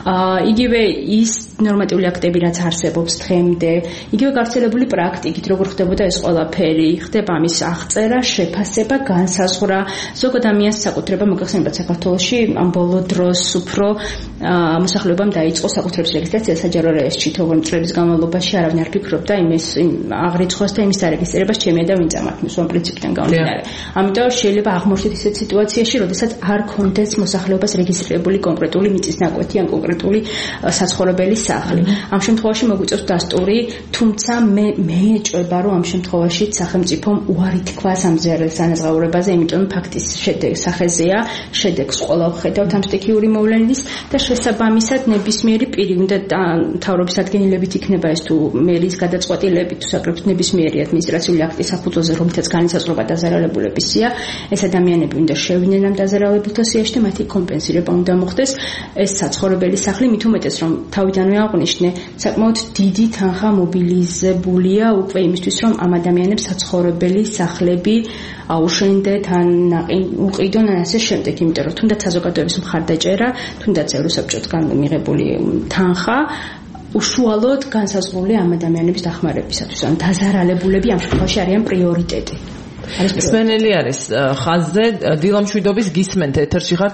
იგივე ის ნორმატიული აქტები, რაც არსებობს დღემდე, იგივე გავრცელებული პრაქტიკით, როგორ ხდებოდა ეს ყველაფერი, ხდება ამის აღწერა, შეფასება, განსაზღვრა, ზოგ ადამიანს საკუთრება მოგახსენებათ საქართველოში ამ ბოლო დროს უფრო მოსახლეობამ დაიწყო საკუთრების რეგისტრაცია საჯარო რეესტრში, თორემ წლების განმავლობაში არავინ არ ფიქრობდა იმის აღრიცხვას და იმის დარეგისტრებას ჩემი და ვინ წამართმის ამ პრინციპიდან გამომდინარე. ამიტომ შეიძლება აღმოჩნდეს ისეთ სიტუაციაში, როდესაც არ კონდეს მოსახლეობას რეგისტრირებული კონკრეტული მიწის ნაკვეთი ან კონკრეტული საცხოვრებელი სახლი. ამ შემთხვევაში მოგვიწევს დასტური, თუმცა მე ეჭვება, რომ ამ შემთხვევაში სახელმწიფომ უარი თქვას ამ ზანაზღაურებაზე, იმიტომ ფაქტის სახეზეა, შედეგს ყველა ვხედავთ ამ სტიქიური მოვლენის და შესაბამისად ნებისმიერი პირი უნდა მთავრობის ადგენილებით იქნება ეს თუ მერის გადაწყვეტილებით თუ საკრებულოს ნებისმიერი ადმინისტრაციული აქტის საფუძველზე, რომლითაც განისაზღვრება დაზარალებულების სია, ეს ადამიანები უნდა შევიდნენ ამ დაზარალებულთა სიაში და მათი კომპენსირება უნდა მოხდეს. ეს საცხოვრებელი სახლი მით უმეტეს რომ თავიდანვე აღვნიშნე, საკმაოდ დიდი თანხა მობილიზებულია უკვე იმისთვის, რომ ამ ადამიანებს საცხოვრებელი სახლები აუშენდეთ ან უყიდონ ან ასე შემდეგ, იმიტომ რომ თუნდაც საზოგადოების მხარდაჭერა, თუნდაც ევროსაბჭოსგან მიღებული თანხა უშუალოდ განსაზღვრულია ამ ადამიანების დახმარებისათვის. ან დაზარალებულები ამ შემთხვევაში არიან პრიორიტეტი. სვენელი არის ხაზზე, დილამშვიდობის გისმენთ ეთერში ხართ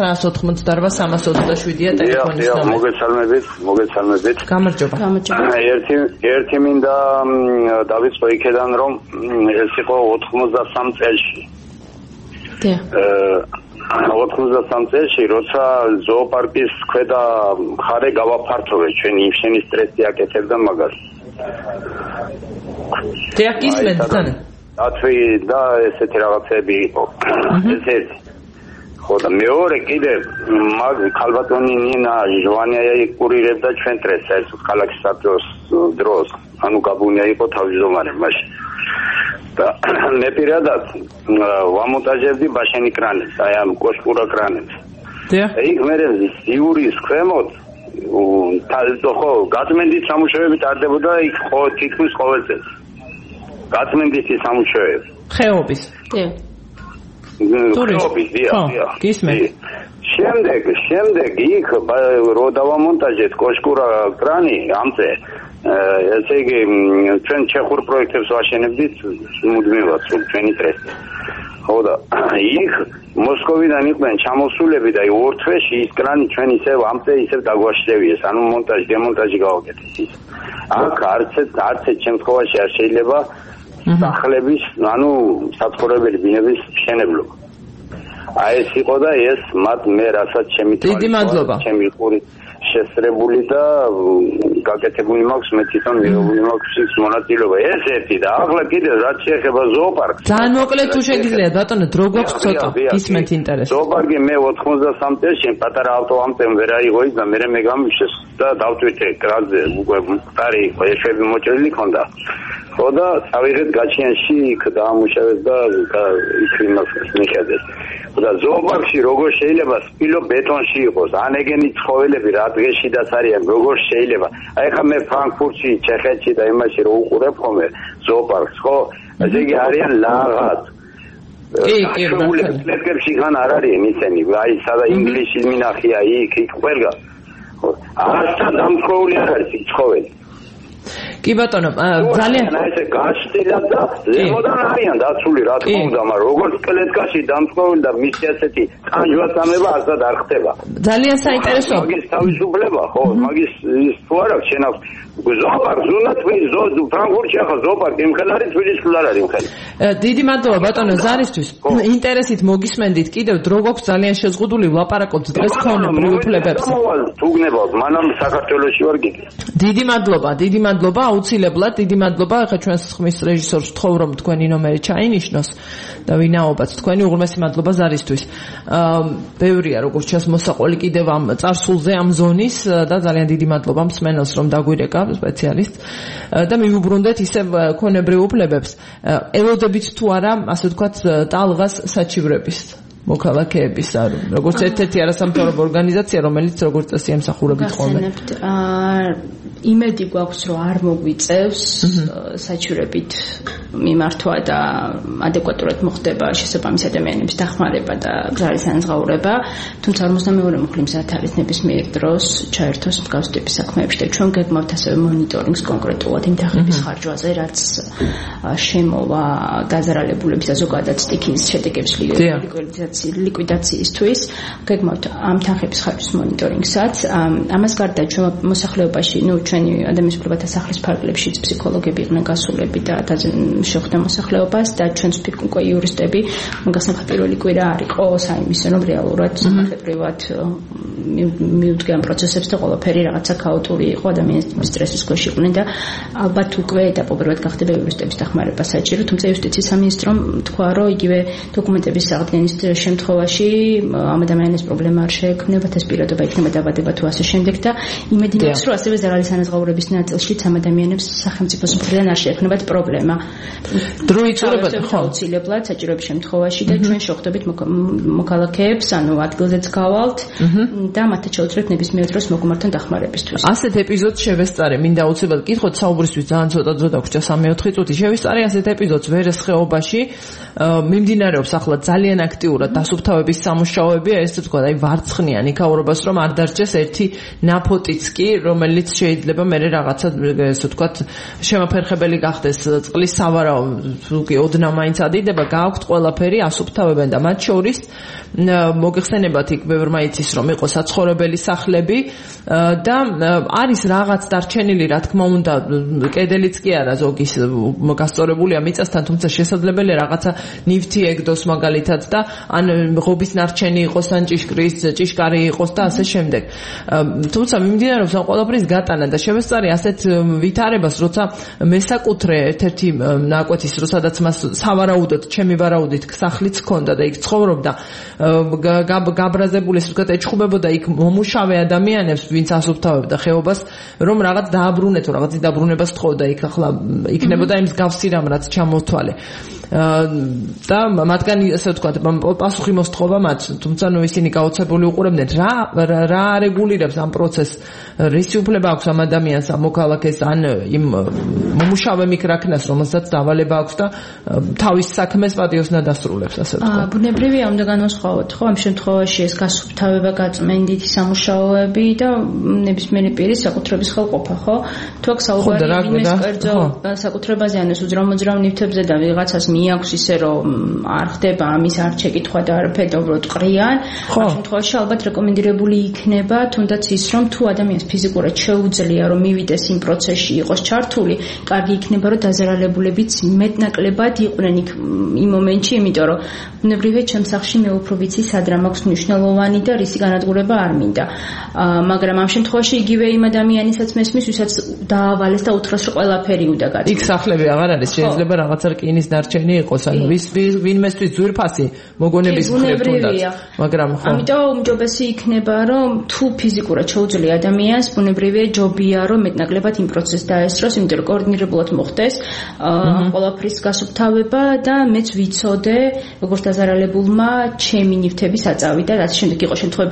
2988327-ია ტელეფონის ნომერი. მოგესალმებით. გამარჯობა. ერთი მინდა დავიწყო იქიდან, რომ ეს იყო 93 წელში. 93 წელში, როცა ზოოპარკის ქვედა მხარე გავაფართოვე, ჩვენ იმშენის სტრესი აკეთებდა მაგას. გისმენთ თან? და ესეთი რაღაცები იყო. ეს ერთი. ხო და მეორე კიდე ქალბატონი ნინა ჟვანია იკურირებდა ჩვენ სტრესს, ეს ქალაქის საბჭოს დროს, ანუ გაბუნია იყო თავმჯდომარე მაშინ. და მე პირადად ვამონტაჟებდი ბაშენი კრანებს, აი ამ კოშკურა კრანებს. იქ მე იურის ქვემოთ ხო გაწმენდით სამუშაოები ტარდებოდა იქ თითქმის ყოველ წელს. გაწმენდით სამუშაოები. ხეობის. ხეობის, დიახ. გისმენთ. შემდეგ იქ რო დავამონტაჟეთ კოშკურა კრანი ამზე ესე იგი ჩვენ ჩეხურ პროექტებს ვაშენებდით მუდმივად ჩვენი სტრესი. ხო და იქ მოსკოვიდან იყვნენ ჩამოსულები და ორ თვეში ის კრანი ჩვენ ისევ ამზე ისევ დაგვაშლევიეს, ანუ მონტაჟი დემონტაჟი გავაკეთეთ ის. აქ არც ერთ შემთხვევაში არ შეიძლება სახლების, ანუ საცხოვრებელი ბინების მშენებლობა. აი ეს იყო და ეს მათ მე რასაც ჩემი ჩემი ყური შესწრებული და გაკეთებული მაქვს მე თვითონ მიღებული მაქვს ის მონაწილეობა. ეს ერთი და ახლა კიდე რაც შეეხება ზოოპარკს. ძალიან მოკლედ თუ შეგიძლიათ ბატონო, დრო გვაქვს ცოტა, ისმენთ ინტერესი. ზოოპარკი მე 93 წელში პატარა ავტოამტემ ვერ აიღო ის და მე გამიშეს და დავტვირთე კრანზე უკვე მყარი იყო, ეშები მოჭრილი ქონდა. ხო და წავიღეთ გაჩიანში იქ დაამუშავეს და იქ იმას მიხედეს. და ზოოპარკში როგორ შეიძლება სპილო ბეტონში იყოს, ან ეგენი ცხოველები რა დღეშიდაც არიან, როგორ შეიძლება. აი ხა მე ფრანკფურტში, ჩეხეთში და იმაში რო უყურებ ხოლმე ზოოპარკს, ხო? ესე იგი არიან ლაღად. ფლეთკებში ხან არ არის მიცემი, აი სადა ინგლისის მინახია იქ ყველგან. არასთან დამწვრეული არ არის ცხოველი. კი ბატონო, ძალიან ესე გაშტილად და ზემოდან არიან დაცული რა თქმა უნდა, მაგრამ როგორც კლეტკაში დამწვრეული და მისი ასეთი ტანჯვასამება ასად არ ხდება. ძალიან საინტერესო. მაგის თავისუფლება, ხო, მაგის თუ არა შენ აქვს ზოოპარკ, ზუნდათ ფრანკფურტში ახლა ზოოპარკი იმხელარი, თბილისში არ არის იმხელი. დიდი მადლობა ბატონო ზარისთვის. ინტერესით მოგისმენდით კიდევ დრო გვაქვს ძალიან შეზღუდული ვლაპარაკობთ დღეს ქონებრივ უფლებებზე. თუ გნებავთ, მანამ საქართველოში ვარ გიგე. დიდი მადლობა, აუცილებლად დიდი მადლობა. ახლა ჩვენს ხმის რეჟისორს ვთხოვ რომ თქვენი ნომერი ჩაინიშნოს და ვინაობათ თქვენი უღრმესი მადლობა ზარისთვის. ბევრია როგორც ჩანს მოსაყველი კიდევ ამ წარსულზე ამ ზონის და ძალიან დიდი მადლობა მსმენელს რომ დაგვირეკა სპეციალისტს და მივუბრუნდეთ ისევ ქონებრივ უფლებებს. ელოდებით თუ არა, ასე ვთქვათ, ტალღას საჩივრების მოქალაქეების როგორც ერთ-ერთი არასამთავრობო ორგანიზაცია, რომელიც როგორც წესი ემსახურებით ხოლმე. იმედი გვაქვს რომ არ მოგვიწევს საჩივრებით მიმართვა და ადეკვატურად მოხდება შესაბამის ადამიანების დახმარება და გზარის ანაზღაურება, თუმცა 52 მუხლი მზად არის ნებისმიერ დროს ჩაერთოს მსგავს ტიპის საქმეებში და ჩვენ გეგმავთ ასევე მონიტორინგს კონკრეტულად იმ თანხების ხარჯვაზე, რაც შემოვა დაზარალებულების და ზოგადად სტიქიის შედეგების ლიკვიდაციისთვის. გეგმავთ ამ თანხების ხარჯვის მონიტორინგსაც. ამას გარდა ჩვენ მოსახლეობაში, ჩვენი ადამიანის უფლებათა სახლის ფარგლებშიც ფსიქოლოგები იყვნენ გასულები და შეხვდა მოსახლეობას და ჩვენც უკვე იურისტები მოგახსენებთ პირველი კვირა არ იყო საიმისო რომ რეალურად სახელმწიფოებრივად მიუდგენ ამ პროცესებს და ყველაფერი რაღაცა ქაოტური იყო, ადამიანები სტრესის ქვეშ იყვნენ და ალბათ უკვე ეტაპობრივად გახდება იურისტების დახმარება საჭირო, თუმცა იუსტიციის სამინისტრომ თქვა რომ იგივე დოკუმენტების აღდგენის შემთხვევაში ამ ადამიანის პრობლემა არ შეექმნებათ, ეს პირადობა იქნება დაბადება თუ ასე შემდეგ და იმედი მაქვს რომ ასევე ზარალის ანაზღაურების ნაწილშიც ამ ადამიანებს სახელმწიფოს მხრიდან არ შეექმნებათ პრობლემა. დრო იწურებათ აუცილებლად საჭიროების შემთხვევაში და ჩვენ შევხვდებით მოქალაქეებს, ანუ ადგილზეც გავალთ და მათთან შევუძლებთ ნებისმიერ დროს მოგმართან დახმარებისთვის. ასეთ ეპიზოდს შევესწარე, მინდა აუცილებლად გითხოთ საუბრისთვის ძალიან ცოტა დრო დაგვრჩა 3-4 წუთი. შევესწარე ასეთ ეპიზოდს ვერეს ხეობაში. მიმდინარეობს ახლა ძალიან აქტიურად დასუფთავების სამუშაოები, ესე თქვა, აი ვარცხნიან იქაურობას რომ არ დარჩეს ერთი ნაფოტიც კი, რომელიც შეიძლება მე რაღაცა ესე ვთქვათ შემოფერხებელი გახდეს წყლის სავარაო თუკი ოდნა მაინც ადიდება, გააქვთ ყველაფერი, ასუფთავებენ და მათ შორის მოგეხსენებათ იქ ბევრმა იცის რომ იყო საცხოვრებელი სახლები და არის რაღაც დარჩენილი რა თქმა უნდა კედელიც კი არა ზოგის გასწორებულია მიწასთან, თუმცა შესაძლებელია რაღაცა ნივთი ეგდოს მაგალითად და ან ღობის ნარჩენი იყოს ან ჭიშკარი იყოს და ასე შემდეგ. თუმცა მიმდინარეობს ამ ყველაფრის გატანა და შევესწარი ასეთ ვითარებას, როცა მესაკუთრე ერთ-ერთი ნაკვეთის, სადაც მას სავარაუდოდ ჩემი ვარაუდით სახლიც ჰქონდა და იქ ცხოვრობდა, გაბრაზებული, ასე ვთქვათ, ეჩხუბებოდა იქ მომუშავე ადამიანებს, ვინც ასუფთავებდა ხეობას, რომ რაღაც დააბრუნეთ, რაღაც დაბრუნებას თხოვდა იქ, ახლა იქნებოდა იმ მსგავსი რამ, რაც ჩამოთვალე. და მათგან ასე ვთქვათ, პასუხი მოსთხოვა მათ, თუმცა ნუ ისინი გაოცებული უყურებდნენ რა რეგულირებს ამ პროცესს, რისი უფლება აქვს ამ ადამიანს, ამ მოქალაქეს, ან იმ მომუშავე მიკრაკნას, რომელსაც დავალება აქვს და თავის საქმეს პატიოსნად ასრულებს, ასე ვთქვათ. ბუნებრივია უნდა განვასხვაოთ, ხო, ამ შემთხვევაში ეს გასუფთავება, გაწმენდითი სამუშაოები და ნებისმიერი პირის საკუთრების ხელყოფა, ხო? თუ აქ საუბარია ვინმეს კერძო საკუთრებაზე, ან ეს უძრავ ნივთებზე და ვიღაცას მიაქვს ისე რომ არ ხდება ამის არ შეკითხვა და არაფერი და უბრალოდ ყრიან, ამ შემთხვევაში ალბათ რეკომენდირებული იქნება თუნდაც ის რომ თუ ადამიანს ფიზიკურად შეუძლია რომ მივიდეს იმ პროცესში, იყოს ჩართული, კარგი იქნება რომ დაზარალებულებიც მეტნაკლებად იყვნენ იმ მომენტში, იმიტომ რომ ბუნებრივია ჩემ სახლში მე უფრო ვიცი სად რა მაქვს მნიშვნელოვანი და რისი განადგურება არ მინდა. მაგრამ ამ შემთხვევაში იგივე იმ ადამიანისაც მესმის, ვისაც დაავალეს და უთხრას რომ ყველაფერი უნდა გაწყვეტოს. იქ სახლები აღარ არის, შეიძლება რაღაცა რკინის დარჩენი იყოს, ანუ ვინმესთვის ძვირფასი მოგონების მხრივ თუნდაც, მაგრამ ხო. ამიტომ უმჯობესი იქნება რომ თუ ფიზიკურად შეუძლია ადამიანს, ბუნებრივია ჯობია რომ მეტნაკლებად იმ პროცესს დაესწროს, იმიტომ რომ კოორდინირებულად მოხდეს ყველაფრის გასუფთავება და მეც ვიცოდე, როგორც დაზარალებულმა ჩემი ნივთების აწავი და რაც შემდეგ იყო შემთხვევები, როდესაც იგი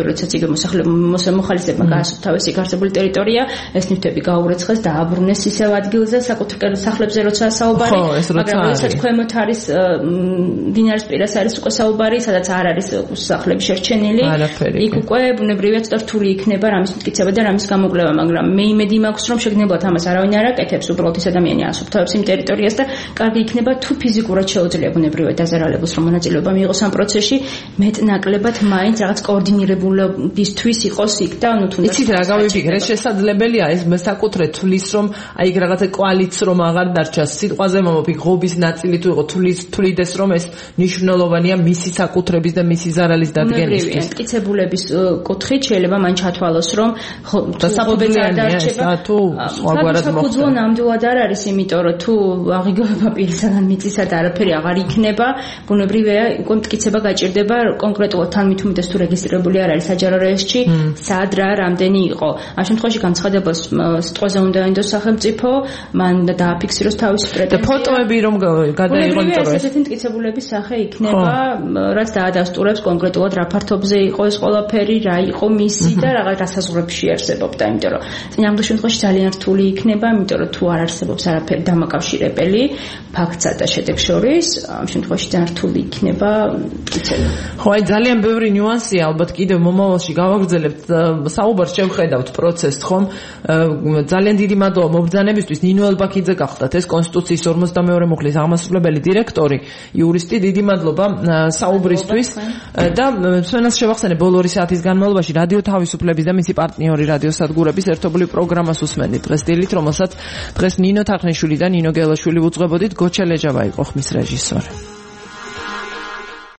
მისივე მოხალისეებმა გაასწრეს თავისი გარსებული ტერიტორია, ეს ნივთები გაურეცხეს, დააბრუნეს ისევ ადგილზე, საკუთრივ სახლებზე როცა საუბარი, მაგრამ როდესაც ქვემოთ არის დინარის პირას არის უკვე საუბარი, სადაც არ არის სახლები შერჩენილი, იქ უკვე ბუნებრივია ცოტა რთული იქნება რამის მტკიცება და რამის გამოკვლევა, მაგრამ მე იმედი მაქვს, რომ შეგნებულად ამას არავინ არ აკეთებს, უბრალოდ ის ადამიანი ასუფთავებს იმ ტერიტორიას და კარგი იქნება თუ ფიზიკურად შეუძლია ბუნებრივად დაზარალებულს რომ მონაწილეობა მიიღოს ამ პროცესში, მეტ-ნაკლებად მაინც რაღაც კოორდინირებულებისთვის იყოს იქ და ნუ თუნდაც იცით რა გავიფიქრე, შესაძლებელია ეს საკუთრე თulis რომ აი რაღაცა კვალიც რომ აღარ დარჩა სიტყვაზე მომოფიქ ღობის ნაწილი თუ იყო თulides რომ ეს მნიშვნელოვანია მისი საკუთრების და მისი ზარალის დადგენისთვის. მტკიცებულების კუთხით შეიძლება მან ჩათვალოს რომ საფუძვლიანი არ დარჩება თუ სხვაგვარად მოხდება. ნამდვილად არ არის, იმიტომ რომ თუ აღიგოება პირისაგან მიწისა და არაფერი აღარ იქნება, ბუნებრივია უკვე მტკიცება გაჭირდება კონკრეტულად თან მithumides თუ რეგისტრირებული არ არის საჯარო რეესტრში, სად რა რამდენი იყო. ამ შემთხვევაში განცხადებას სიტყვაზე უნდა ენდოს სახელმწიფო, მან დააფიქსიროს თავისი პრეტენზია. და ფოტოები რომ გადაიღო იმიტომ რომ ესეთი მტკიცებულების სახე იქნება, რაც დაადასტურებს კონკრეტულად რა ფართობზე იყო ეს ყველაფერი, რა იყო მისი და რაღაც დასაზღვრებში არსებობდა, იმიტომ რომ წინამორბედი შემთხვევაში ძალიან რთული იქნება, იმიტომ რომ თუ არ არსებობს არაფერი დამაკავშირებელი ფაქტსა და შედეგს შორის, ამ შემთხვევაში ძალიან რთული იქნება მტკიცება. ხო, აი ძალიან ბევრი ნიუანსია, ალბათ კიდევ მომავალში გავაგრძელებთ საუბარს შევხედავთ პროცესს, ხომ? ძალიან დიდი მადლობა მობრძანებისთვის. ნინო ელბაქიძე გახდათ ეს კონსტიტუციის 42 მუხლის აღმასრულებელი დირექტორი, იურისტი. დიდი მადლობა საუბრისთვის და ჩვენს შევახსენებ ბოლო 2 საათის განმავლობაში რადიო თავისუფლების და მისი პარტნიორი რადიო სადგურების ერთობლივ პროგრამას უსმენთ დღეს დილით, რომელსაც დღეს ნინო თახნიშვილი და ნინო გელაშვილი უძღვებოდით. გოჩა ლეჯავა იყო ხმის რეჟისორი.